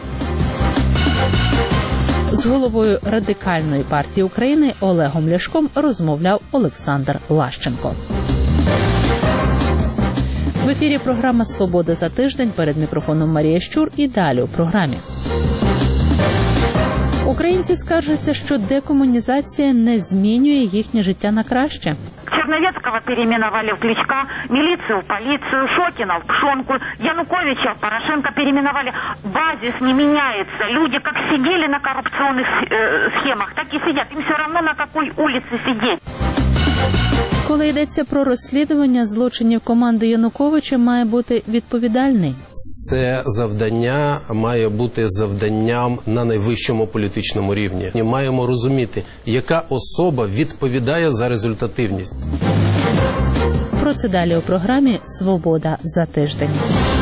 З головою Радикальної партії України Олегом Ляшком розмовляв Олександр Лащенко. В ефірі програма «Свобода за тиждень», перед мікрофоном Марія Щур і далі у програмі. Українці скаржаться, що декомунізація не змінює їхнє життя на краще. Черновецкого переименовали в Кличка, милицию в полицию, Шокина в Пшонку, Януковича в Порошенко переименовали. Базис не меняется. Люди как сидели на коррупционных схемах, так и сидят. Им все равно на какой улице сидеть. Коли йдеться про розслідування злочинів команди Януковича, має бути відповідальний. Це завдання має бути завданням на найвищому політичному рівні. Ми маємо розуміти, яка особа відповідає за результативність. Про це далі у програмі «Свобода за тиждень».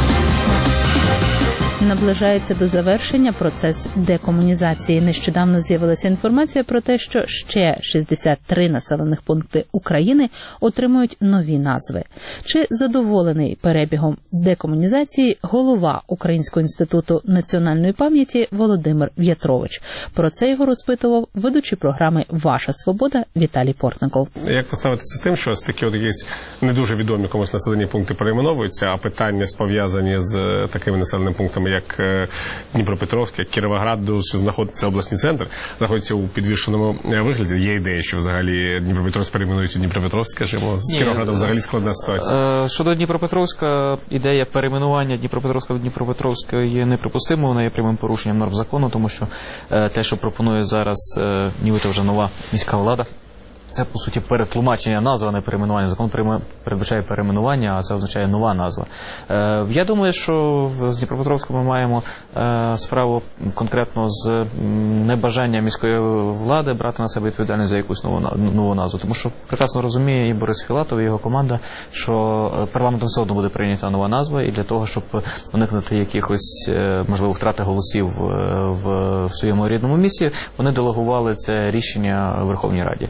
Наближається до завершення процес декомунізації. Нещодавно з'явилася інформація про те, що ще 63 населених пункти України отримують нові назви. Чи задоволений перебігом декомунізації голова Українського інституту національної пам'яті Володимир В'ятрович? Про це його розпитував ведучий програми «Ваша свобода» Віталій Портников. Як поставитися з тим, що такі якісь не дуже відомі комусь населені пункти перейменовуються, а питання пов'язані з такими населеними пунктами, як Дніпропетровськ, як Кіровоград, де знаходиться обласний центр, знаходиться у підвішеному вигляді. Є ідея, що взагалі Дніпропетровськ перейменується Дніпропетровськ, скажімо, з Кіровоградом взагалі складна ситуація. Щодо Дніпропетровська, ідея перейменування Дніпропетровська в Дніпропетровськ є неприпустимою, вона є прямим порушенням норм закону, тому що те, що пропонує зараз нібито вже нова міська влада, це, по суті, перетлумачення назви, а не перейменування. Закон передбачає перейменування, а це означає нова назва. Я думаю, що з Дніпропетровськом ми маємо справу конкретно з небажанням міської влади брати на себе відповідальність за якусь нову назву. Тому що прекрасно розуміє і Борис Філатов, і його команда, що парламентом все одно буде прийнята нова назва, і для того, щоб уникнути якихось, можливо, втрати голосів в своєму рідному місці, вони делегували це рішення Верховній Раді.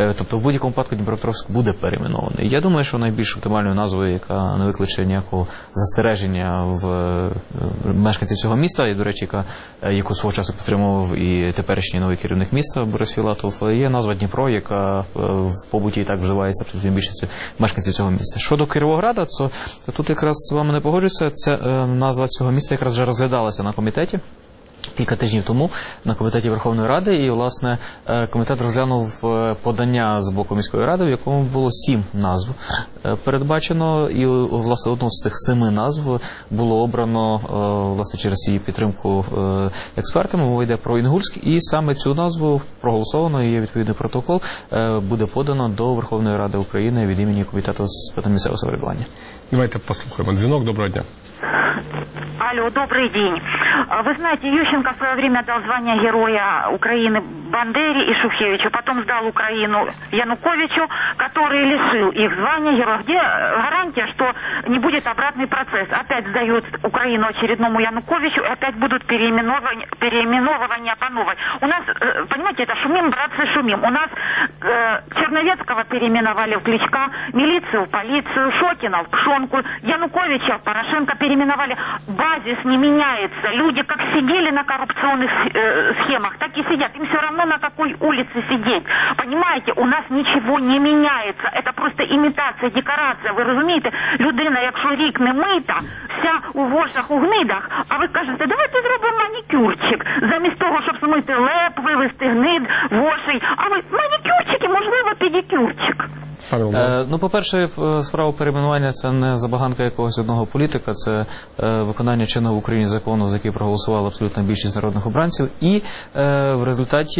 Тобто в будь-якому випадку Дніпропетровськ буде перейменований. Я думаю, що найбільш оптимальною назвою, яка не викличе ніякого застереження в мешканців цього міста, і, до речі, яку свого часу підтримував і теперішній новий керівник міста Борис Філатов, є назва Дніпро, яка в побуті і так вживається абсолютно більшістю мешканців цього міста. Щодо Кіровограда, то тут якраз з вами не погоджуюся. Ця назва цього міста якраз вже розглядалася на комітеті кілька тижнів тому на комітеті Верховної Ради, і, власне, комітет розглянув подання з боку міської ради, в якому було 7 назв передбачено, і, власне, одну з цих 7 назв було обрано, власне, через її підтримку експертами. Мова йде про Інгульськ, і саме цю назву проголосовано, і є відповідний протокол, буде подано до Верховної Ради України від імені Комітету з питань місцевого самоврядування. Давайте послухаємо. Дзвінок, доброго дня. Алло, добрый день. Вы знаете, Ющенко в свое время дал звание Героя Украины Бандере и Шухевичу, потом сдал Украину Януковичу, который лишил их звания Героя. Где гарантия, что не будет обратный процесс? Опять сдают Украину очередному Януковичу, и опять будут переименовывания по новой. У нас, понимаете, это шумим, братцы, шумим. У нас Черновецкого переименовали в Кличка, милицию в полицию, Шокина в Пшонку, Януковича в Порошенко переименовали. Базис не меняется. Люди как сидели на коррупционных схемах, так и сидят. Им все равно на какой улице сидеть. Понимаете, у нас ничего не меняется. Это просто имитация, декорация. Ви розумієте, людина, якщо рік не мита, вся у вошах, у гнидах, а ви кажете, давайте зробимо манікюрчик. Замість того, щоб смити леп, вивести гнид, вошей. А ви манікюрчик і, можливо, педикюрчик. Ну, по-перше, справа перейменування – це не забаганка якогось одного політика, це виконання чинного в Україні закону, за який проголосувала абсолютна більшість народних обранців, і в результаті,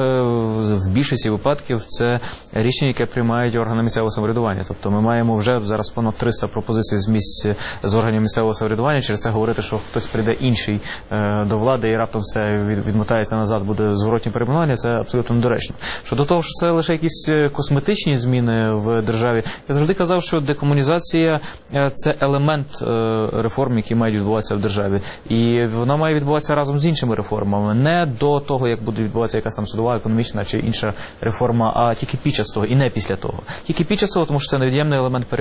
в більшості випадків, це рішення, яке приймають органи місцевого самоврядування. Тобто ми маємо вже зараз понад 300 пропозицій з місць з органів місцевого самоврядування, через це говорити, що хтось прийде інший до влади і раптом все відмотається назад, буде зворотнє перейменування, це абсолютно недоречно. Щодо того, що це лише якісь косметичні зміни в державі, я завжди казав, що декомунізація – це елемент реформ, які мають відбуватися в державі. І вона має відбуватися разом з іншими реформами. Не до того, як буде відбуватися якась там судова, економічна чи інша реформа, а тільки під час того і не після того. Тільки під час того, тому що це невід'ємний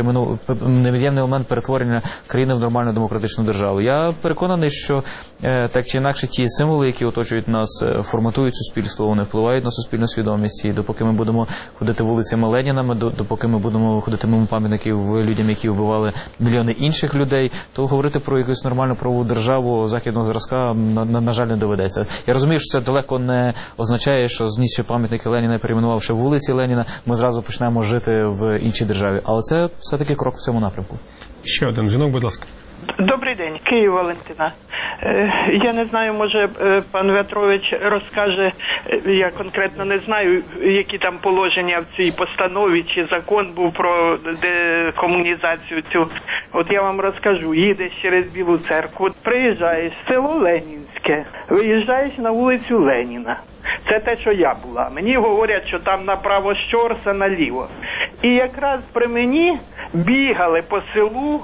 елемент перетворення країни в нормальну демократичну державу. Я переконаний, що так чи інакше ті символи, які оточують нас, форматують суспільство, вони впливають на суспільну свідомість. І допоки ми будемо ходити вулицями Ленінами, допоки ми будемо ходити мимо пам'ятників людям, які вбивали мільйони інших людей, то говорити про якусь нормальну правову державу західного зразка, на жаль, не доведеться. Я розумію, що це далеко не означає, що знісши пам'ятники Леніна і перейменувавши вулиці Леніна, ми зразу почнемо жити в іншій державі. Але це все-таки крок в цьому напрямку. Ще один дзвінок, будь ласка. Добрий день, Київ, Валентина. Я не знаю, може пан В'ятрович розкаже, я конкретно не знаю, які там положення в цій постанові, чи закон був про декомунізацію цю. От я вам розкажу, їдеш через Білу церкву, приїжджаєш в село Ленінське, виїжджаєш на вулицю Леніна. Це те, що я була. Мені говорять, що там направо Щорса, наліво. І якраз при мені бігали по селу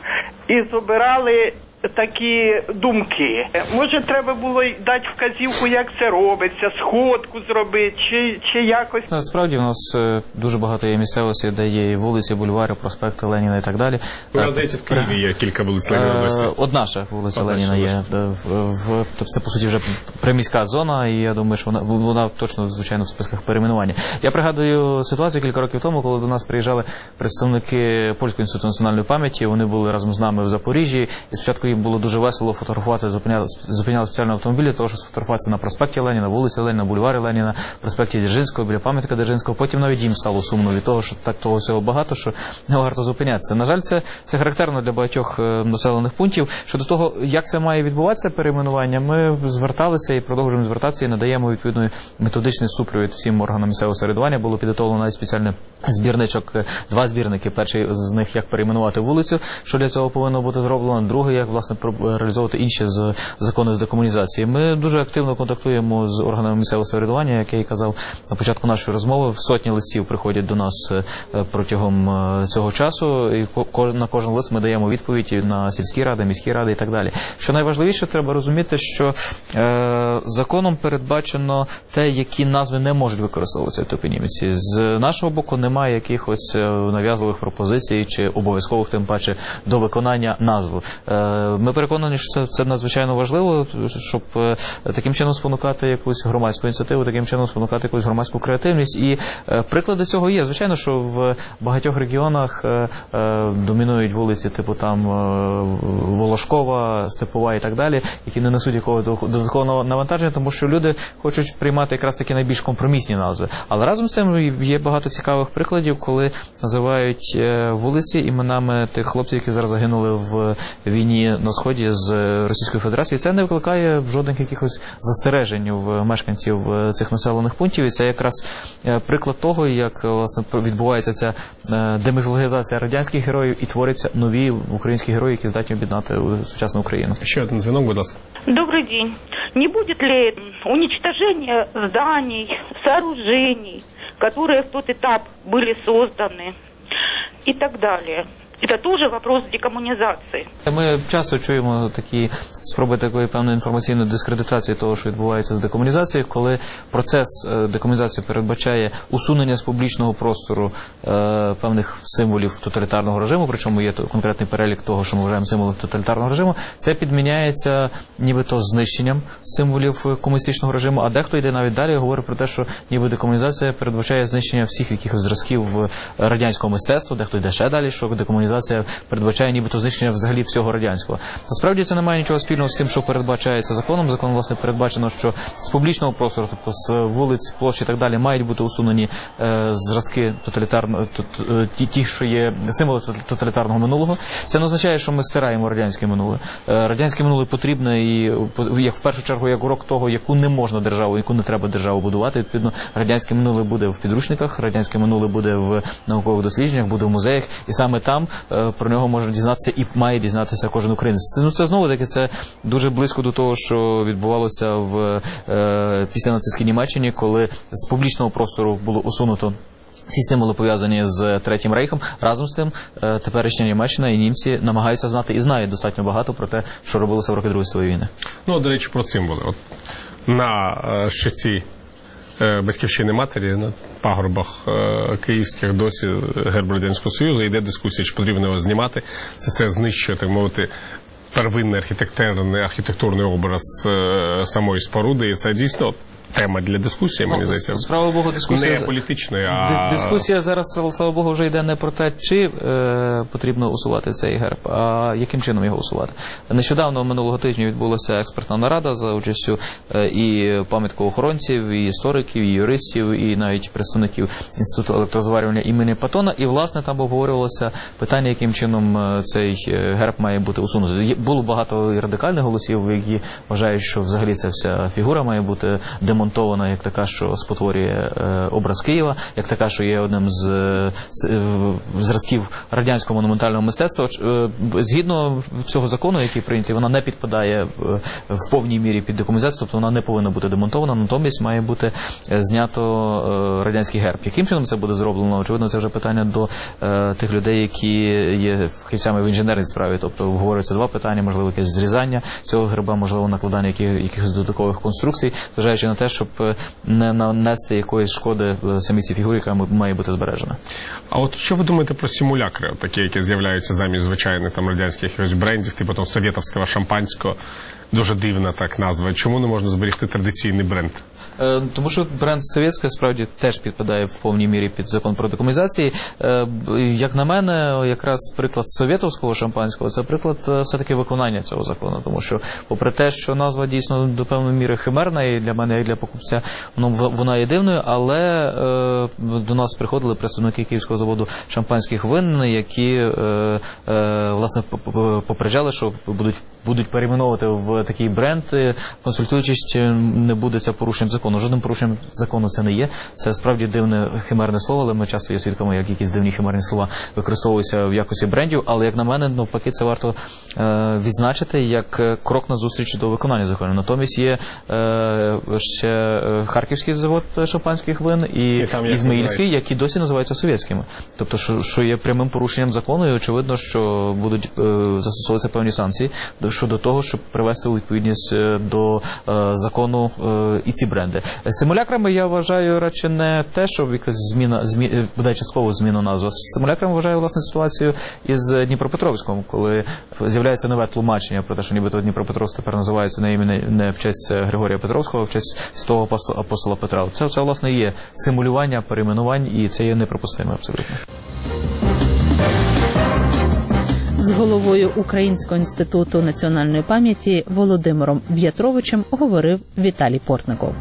і збирали такі думки. Може, треба було дати вказівку, як це робиться, сходку зробити, чи якось. Насправді, в нас дуже багато є місцевості, де є і вулиці, бульвари, проспекти Леніна і так далі. Здається, в Києві є кілька вулиць Леніна. Одна ще вулиця Леніна є. Тобто це, по суті, вже приміська зона, і я думаю, що вона точно, звичайно, в списках перейменування. Я пригадую ситуацію кілька років тому, коли до нас приїжджали представники Польського інституту національної пам'яті, вони були разом з нами в Запоріжжі, і спочатку їм було дуже весело фотографувати, зупиняли спеціальні автомобілі для того, щоб сфотографуватися на проспекті Леніна, вулиці Леніна, бульварі Леніна, проспекті Дзержинського, біля пам'ятника Дзержинського. Потім навіть їм стало сумно від того, що так того всього багато, що не варто зупинятися. На жаль, це характерно для багатьох населених пунктів. Щодо того, як це має відбуватися перейменування, ми зверталися і продовжуємо звертатися і надаємо відповідний методичний супровід всім органам місцевого самоврядування. Було підготовлено навіть спеціальний збірничок, 2 збірники. Перший з них, як перейменувати вулицю, що для цього повинно бути зроблено. Другий, як, власне, власне реалізовувати інші закони з декомунізації. Ми дуже активно контактуємо з органами місцевого самоврядування, як я і казав на початку нашої розмови. Сотні листів приходять до нас протягом цього часу, і на кожен лист ми даємо відповідь на сільські ради, міські ради і так далі. Що найважливіше, треба розуміти, що законом передбачено те, які назви не можуть використовуватися в топоніміці. З нашого боку немає якихось нав'язливих пропозицій чи обов'язкових, тим паче, до виконання назви. Ми переконані, що це надзвичайно важливо, щоб таким чином спонукати якусь громадську ініціативу, таким чином спонукати якусь громадську креативність. І приклади цього є. Звичайно, що в багатьох регіонах домінують вулиці типу там Волошкова, Степова і так далі, які не несуть якогось додаткового навантаження, тому що люди хочуть приймати якраз такі найбільш компромісні назви. Але разом з тим є багато цікавих прикладів, коли називають вулиці іменами тих хлопців, які зараз загинули в війні на Сході з Російською Федерацією. Це не викликає жодних якихось застережень в мешканців цих населених пунктів. І це якраз приклад того, як власне відбувається ця деміфологізація радянських героїв і творяться нові українські герої, які здатні об'єднати сучасну Україну. Ще один дзвінок, будь ласка. Добрый день. Не будет ли уничтожение зданий, сооружений, которые в тот этап были созданы и так далее? Это тоже вопрос декоммунизации. Ми часто чуємо такі спроби такої певної інформаційної дискредитації того, що відбувається з декомунізацією, коли процес декомунізації передбачає усунення з публічного простору певних символів тоталітарного режиму, причому є конкретний перелік того, що ми вважаємо символом тоталітарного режиму, це підміняється нібито знищенням символів комуністичного режиму, а дехто йде навіть далі і говорить про те, що ніби декомунізація передбачає знищення всіх якихось зразків радянського мистецтва, дехто йде ще далі, що декомунізація передбачає нібито знищення взагалі всього радянського. Насправді це не має нічого спільного з тим, що передбачається законом. Законом, власне, передбачено, що з публічного простору, тобто з вулиць, площ і так далі, мають бути усунені зразки тоталітарного, ті, що є символи тоталітарного минулого. Це не означає, що ми стираємо радянське минуле. Радянське минуле потрібне і, як в першу чергу, як урок того, яку не можна державу, яку не треба державу будувати. Відповідно, радянське минуле буде в підручниках, радянське минуле буде в наукових дослідженнях, буде в музеях, і саме там про нього може дізнатися і має дізнатися кожен українець. Це знову-таки це дуже близько до того, що відбувалося після нацистській Німеччині, коли з публічного простору було усунуто всі символи, пов'язані з Третім Рейхом. Разом з тим, теперішня Німеччина і німці намагаються знати і знають достатньо багато про те, що робилося в роки Другої світової війни. Ну, до речі, про символи. От на щиті Батьківщини матері на пагорбах київських досі герб Радянського Союзу, йде дискусія, чи потрібно його знімати. Це знищує, так мовити, первинний архітектурний образ самої споруди, і це дійсно тема для дискусії, мені здається. Справа Богу, дискусія не політичної, а... Дискусія зараз, слава Богу, вже йде не про те, чи потрібно усувати цей герб, а яким чином його усувати. Нещодавно, минулого тижня, відбулася експертна нарада за участю і пам'яткоохоронців, і істориків, і юристів, і навіть представників Інституту електрозварювання імені Патона. І, власне, там обговорювалося питання, яким чином цей герб має бути усунутий. Було багато і радикальних голосів, які вважають, що взагалі ця вся фігура має бути демонтована, як така, що спотворює образ Києва, як така, що є одним з зразків радянського монументального мистецтва. Згідно цього закону, який прийнятий, вона не підпадає в повній мірі під декомунізацію, тобто вона не повинна бути демонтована, натомість має бути знято радянський герб. Яким чином це буде зроблено? Очевидно, це вже питання до тих людей, які є фахівцями в інженерній справі, тобто обговорюються два питання, можливо, якесь зрізання цього герба, можливо, накладання якихось додаткових конструкцій, зважаючи на те, щоб не нанести якоїсь шкоди самій цій фігурі, яка має бути збережена. А от що ви думаєте про симулякри, такі, які з'являються замість звичайних там радянських якихось брендів, типу там совєтовського шампанського? Дуже дивна так назва. Чому не можна зберегти традиційний бренд? Тому що бренд совєтський справді теж підпадає в повній мірі під закон про декомунізацію. Як на мене, якраз приклад совєтовського шампанського – це приклад все-таки виконання цього закону. Тому що, попри те, що назва дійсно до певної міри химерна, і для мене, як для покупця, вона є дивною, але до нас приходили представники Київського заводу шампанських вин, які, власне, попереджали, що будуть будуть перейменовувати в такий бренд, консультуючись, чи не буде це порушенням закону. Жодним порушенням закону це не є. Це справді дивне химерне слово, але ми часто є свідками, як якісь дивні химерні слова використовуються в якості брендів. Але, як на мене, навпаки, це варто відзначити як крок назустріч до виконання закону. Натомість є ще Харківський завод шампанських вин і Ізмаїльський, які досі називаються совєтськими. Тобто, що є прямим порушенням закону, і очевидно, що будуть застосовуватися певні санкції щодо того, щоб привести у відповідність до закону і ці бренди. Симулякрами я вважаю радше не те, що якась буде частково зміну назви. Симулякрами вважаю, власне, ситуацію із Дніпропетровськом, коли з'являється нове тлумачення про те, що нібито Дніпропетровськ тепер називається не в честь Григорія Петровського, а в честь святого апостола Петра. Це власне, є симулювання, перейменувань, і це є неприпустимо абсолютно. З головою Українського інституту національної пам'яті Володимиром В'ятровичем говорив Віталій Портников.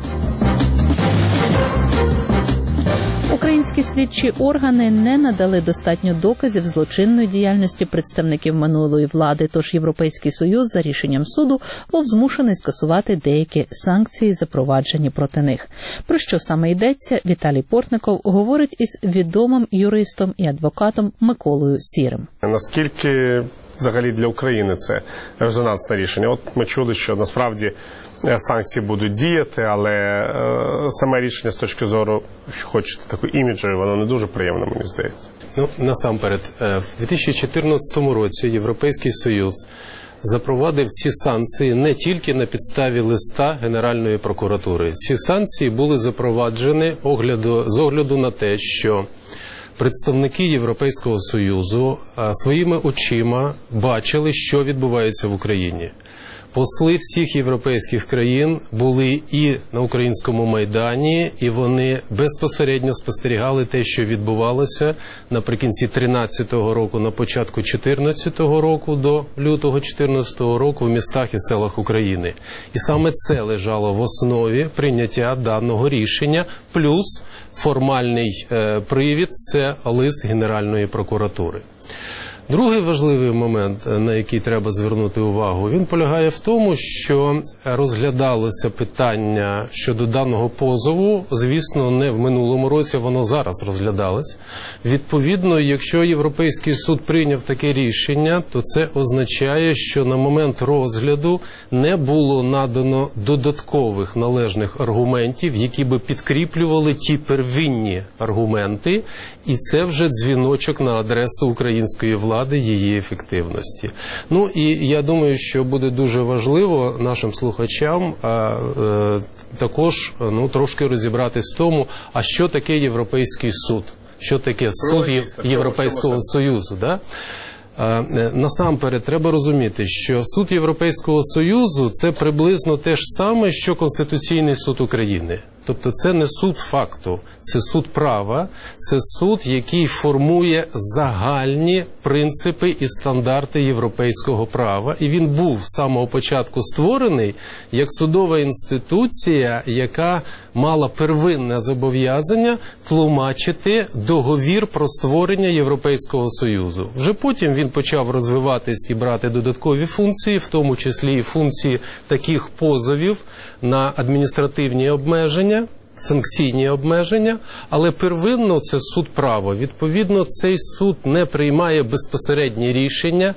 Українські слідчі органи не надали достатньо доказів злочинної діяльності представників минулої влади, тож Європейський Союз за рішенням суду був змушений скасувати деякі санкції, запроваджені проти них. Про що саме йдеться, Віталій Портников говорить із відомим юристом і адвокатом Миколою Сірим. Наскільки взагалі для України це резонансне рішення? От ми чули, що насправді санкції будуть діяти, але саме рішення з точки зору, що хочете, такої іміджової, воно не дуже приємно, мені здається. Насамперед, в 2014 році Європейський Союз запровадив ці санкції не тільки на підставі листа Генеральної прокуратури. Ці санкції були запроваджені з огляду на те, що представники Європейського Союзу своїми очима бачили, що відбувається в Україні. Посли всіх європейських країн були і на українському Майдані, і вони безпосередньо спостерігали те, що відбувалося наприкінці 13-го року, на початку 14-го року до лютого 14-го року в містах і селах України. І саме це лежало в основі прийняття даного рішення, плюс формальний привід – це лист Генеральної прокуратури. Другий важливий момент, на який треба звернути увагу, він полягає в тому, що розглядалося питання щодо даного позову, звісно, не в минулому році, воно зараз розглядалось. Відповідно, якщо Європейський суд прийняв таке рішення, то це означає, що на момент розгляду не було надано додаткових належних аргументів, які би підкріплювали ті первинні аргументи, і це вже дзвіночок на адресу української влади, її ефективності. Ну і я думаю, що буде дуже важливо нашим слухачам також трошки розібратись в тому, а що таке Європейський суд, що таке суд Європейського Союзу. Да? Насамперед, треба розуміти, що суд Європейського Союзу – це приблизно те ж саме, що Конституційний суд України. Тобто це не суд факту, це суд права, це суд, який формує загальні принципи і стандарти європейського права. І він був з самого початку створений як судова інституція, яка мала первинне зобов'язання тлумачити договір про створення Європейського Союзу. Вже потім він почав розвиватись і брати додаткові функції, в тому числі і функції таких позовів на адміністративні обмеження, санкційні обмеження, але первинно це суд права. Відповідно, цей суд не приймає безпосередні рішення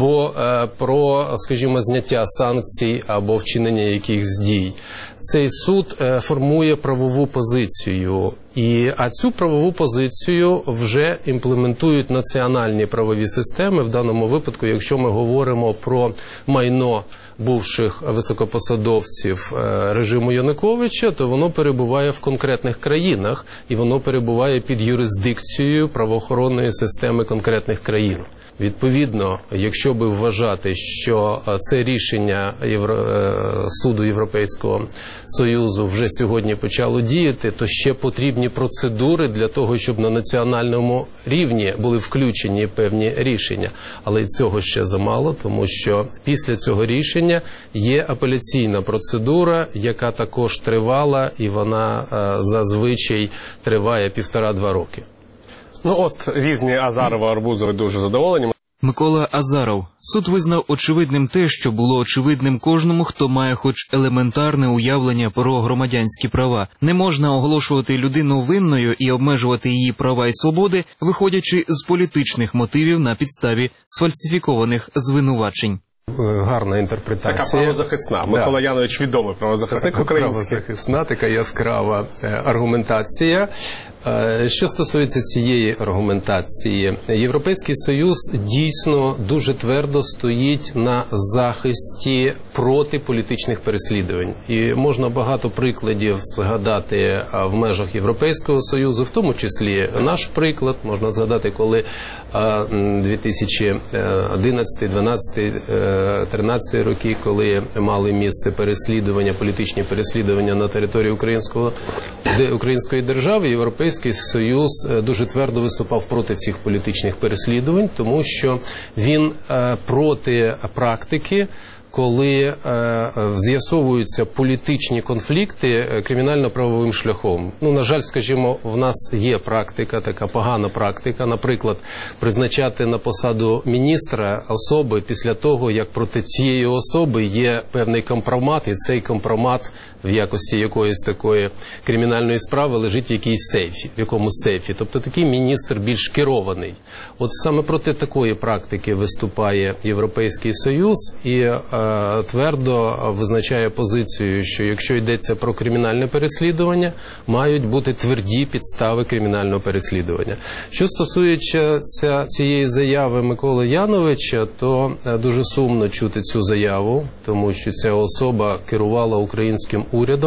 про, скажімо, зняття санкцій або вчинення якихось дій. Цей суд формує правову позицію, а цю правову позицію вже імплементують національні правові системи. В даному випадку, якщо ми говоримо про майно бувших високопосадовців режиму Януковича, то воно перебуває в конкретних країнах, і воно перебуває під юрисдикцією правоохоронної системи конкретних країн. Відповідно, якщо би вважати, що це рішення Суду Європейського Союзу вже сьогодні почало діяти, то ще потрібні процедури для того, щоб на національному рівні були включені певні рішення. Але й цього ще замало, тому що після цього рішення є апеляційна процедура, яка також тривала, і вона зазвичай триває 1,5-2 роки. Ну от різні Азарови, Арбузови дуже задоволені. Микола Азаров. Суд визнав очевидним те, що було очевидним кожному, хто має хоч елементарне уявлення про громадянські права. Не можна оголошувати людину винною і обмежувати її права і свободи, виходячи з політичних мотивів на підставі сфальсифікованих звинувачень. Гарна інтерпретація. Така правозахисна. Микола Янович відомий правозахисник український. Правозахисна, така яскрава аргументація. Що стосується цієї аргументації, Європейський Союз дійсно дуже твердо стоїть на захисті проти політичних переслідувань. І можна багато прикладів згадати в межах Європейського Союзу, в тому числі наш приклад. Можна згадати, коли 2011, 12, 13 роки, коли мали місце переслідування, політичні переслідування на території української держави, Європейський Союз дуже твердо виступав проти цих політичних переслідувань, тому що він проти практики, коли з'ясовуються політичні конфлікти кримінально-правовим шляхом. На жаль, скажімо, в нас є практика, така погана практика, наприклад, призначати на посаду міністра особи після того, як проти цієї особи є певний компромат, і цей компромат в якості якоїсь такої кримінальної справи лежить в якомусь сейфі. Тобто такий міністр більш керований. От саме проти такої практики виступає Європейський Союз і твердо визначає позицію, що якщо йдеться про кримінальне переслідування, мають бути тверді підстави кримінального переслідування. Що стосується цієї заяви Миколи Яновича, то дуже сумно чути цю заяву, тому що ця особа керувала українським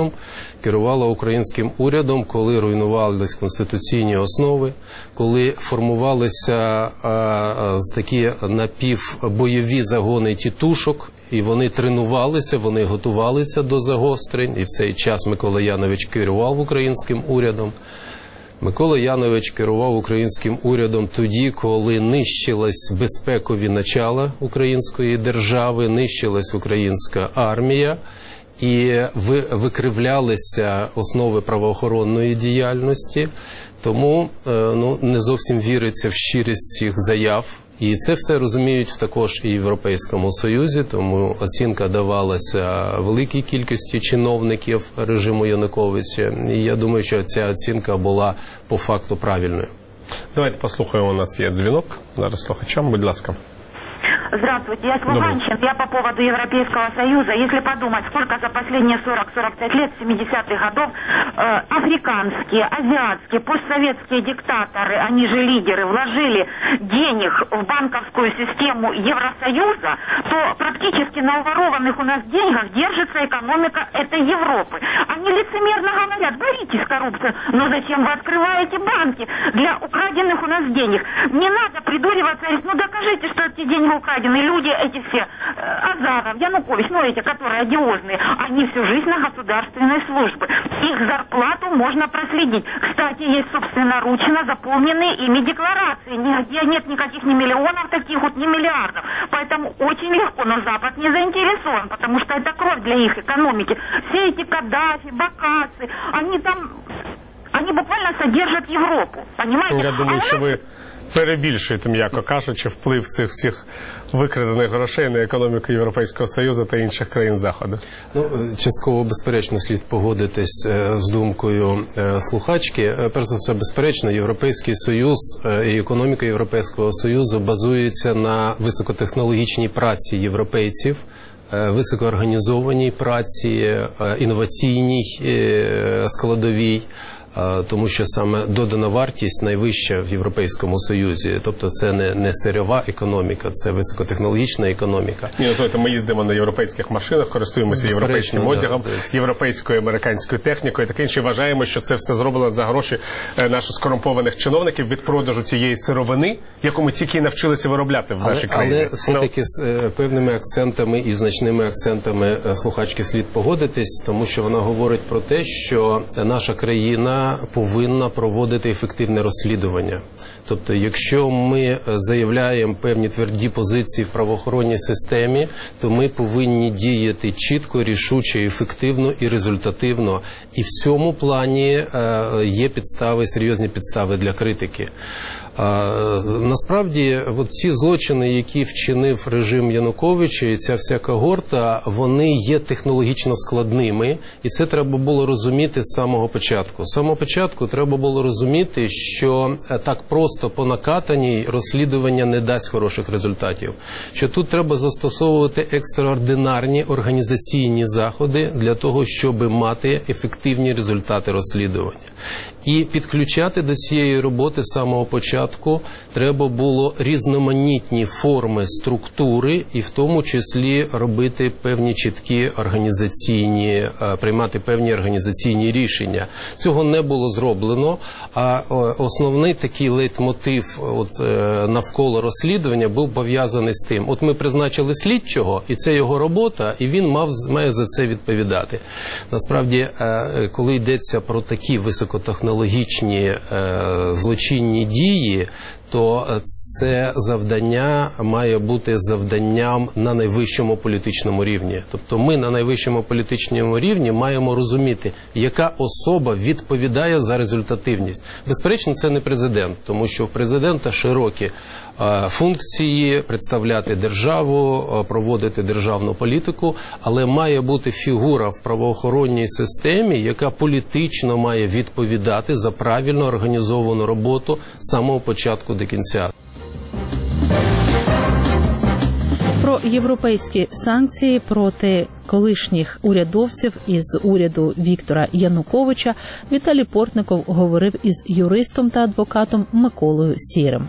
урядом, коли руйнувалися конституційні основи, коли формувалися такі напівбойові загони тітушок, і вони тренувалися, вони готувалися до загострень, і в цей час Микола Янович керував українським урядом. Микола Янович керував українським урядом тоді, коли нищились безпекові начала української держави, нищилась українська армія, і викривлялися основи правоохоронної діяльності. Тому не зовсім віриться в щирість цих заяв. І це все розуміють також і в Європейському Союзі, тому оцінка давалася великій кількості чиновників режиму Януковича. І я думаю, що ця оцінка була по факту правильною. Давайте послухаємо, у нас є дзвінок. Зараз слухачам, будь ласка. Здравствуйте, я с Луганщины. Я по поводу Европейского Союза. Если подумать, сколько за последние 40-45 лет, 70-х годов, африканские, азиатские, постсоветские диктаторы, они же лидеры, вложили денег в банковскую систему Евросоюза, то практически на уворованных у нас деньгах держится экономика этой Европы. Они лицемерно говорят: боритесь с коррупцией, но зачем вы открываете банки для украденных у нас денег? Не надо придуриваться, говорить: докажите, что эти деньги украдены. Люди эти все, Азаров, Янукович, эти, которые одиозные, они всю жизнь на государственной службе. Их зарплату можно проследить. Кстати, есть собственноручно заполненные ими декларации. Нигде нет никаких ни миллионов таких ни миллиардов. Поэтому очень легко, но Запад не заинтересован, потому что это кровь для их экономики. Все эти Каддафи, Бакасы, они буквально содержат Европу. Понимаете? Я думаю, що ви перебільшуєте, м'яко кажучи, вплив цих всіх викрадених грошей на економіку Європейського Союзу та інших країн Заходу. Частково, безперечно, слід погодитись з думкою слухачки. Перш за все, безперечно, Європейський Союз і економіка Європейського Союзу базується на високотехнологічній праці європейців, високоорганізованій праці, інноваційній складовій, тому що саме додана вартість найвища в Європейському Союзі. Тобто це не сирова економіка, це високотехнологічна економіка. Ми їздимо на європейських машинах, користуємося європейським одягом, європейською, американською технікою, таке інше. Вважаємо, що це все зроблено за гроші наших скорумпованих чиновників від продажу цієї сировини, яку ми тільки навчилися виробляти в нашій країні. Але все-таки з певними акцентами і значними акцентами слухачки слід погодитись, тому що вона говорить про те, що наша країна повинна проводити ефективне розслідування. Тобто, якщо ми заявляємо певні тверді позиції в правоохоронній системі, то ми повинні діяти чітко, рішуче, ефективно і результативно. І в цьому плані є підстави, серйозні підстави для критики. Насправді, от ці злочини, які вчинив режим Януковича і ця вся когорта, вони є технологічно складними, і це треба було розуміти з самого початку. З самого початку треба було розуміти, що так просто по накатаній розслідування не дасть хороших результатів. Що тут треба застосовувати екстраординарні організаційні заходи для того, щоб мати ефективні результати розслідування. І підключати до цієї роботи з самого початку треба було різноманітні форми структури і в тому числі робити певні чіткі організаційні, приймати певні організаційні рішення. Цього не було зроблено, а основний такий лейтмотив навколо розслідування був пов'язаний з тим. От ми призначили слідчого, і це його робота, і він має за це відповідати. Насправді, коли йдеться про такі високотехнологічні злочинні дії, то це завдання має бути завданням на найвищому політичному рівні. Тобто ми на найвищому політичному рівні маємо розуміти, яка особа відповідає за результативність. Безперечно, це не президент, тому що в президента широкі функції представляти державу, проводити державну політику, але має бути фігура в правоохоронній системі, яка політично має відповідати за правильно організовану роботу з самого початку до кінця. Про європейські санкції проти колишніх урядовців із уряду Віктора Януковича Віталій Портников говорив із юристом та адвокатом Миколою Сірим.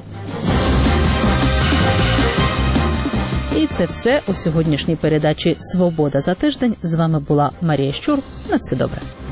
І це все у сьогоднішній передачі «Свобода за тиждень». З вами була Марія Щур. На все добре.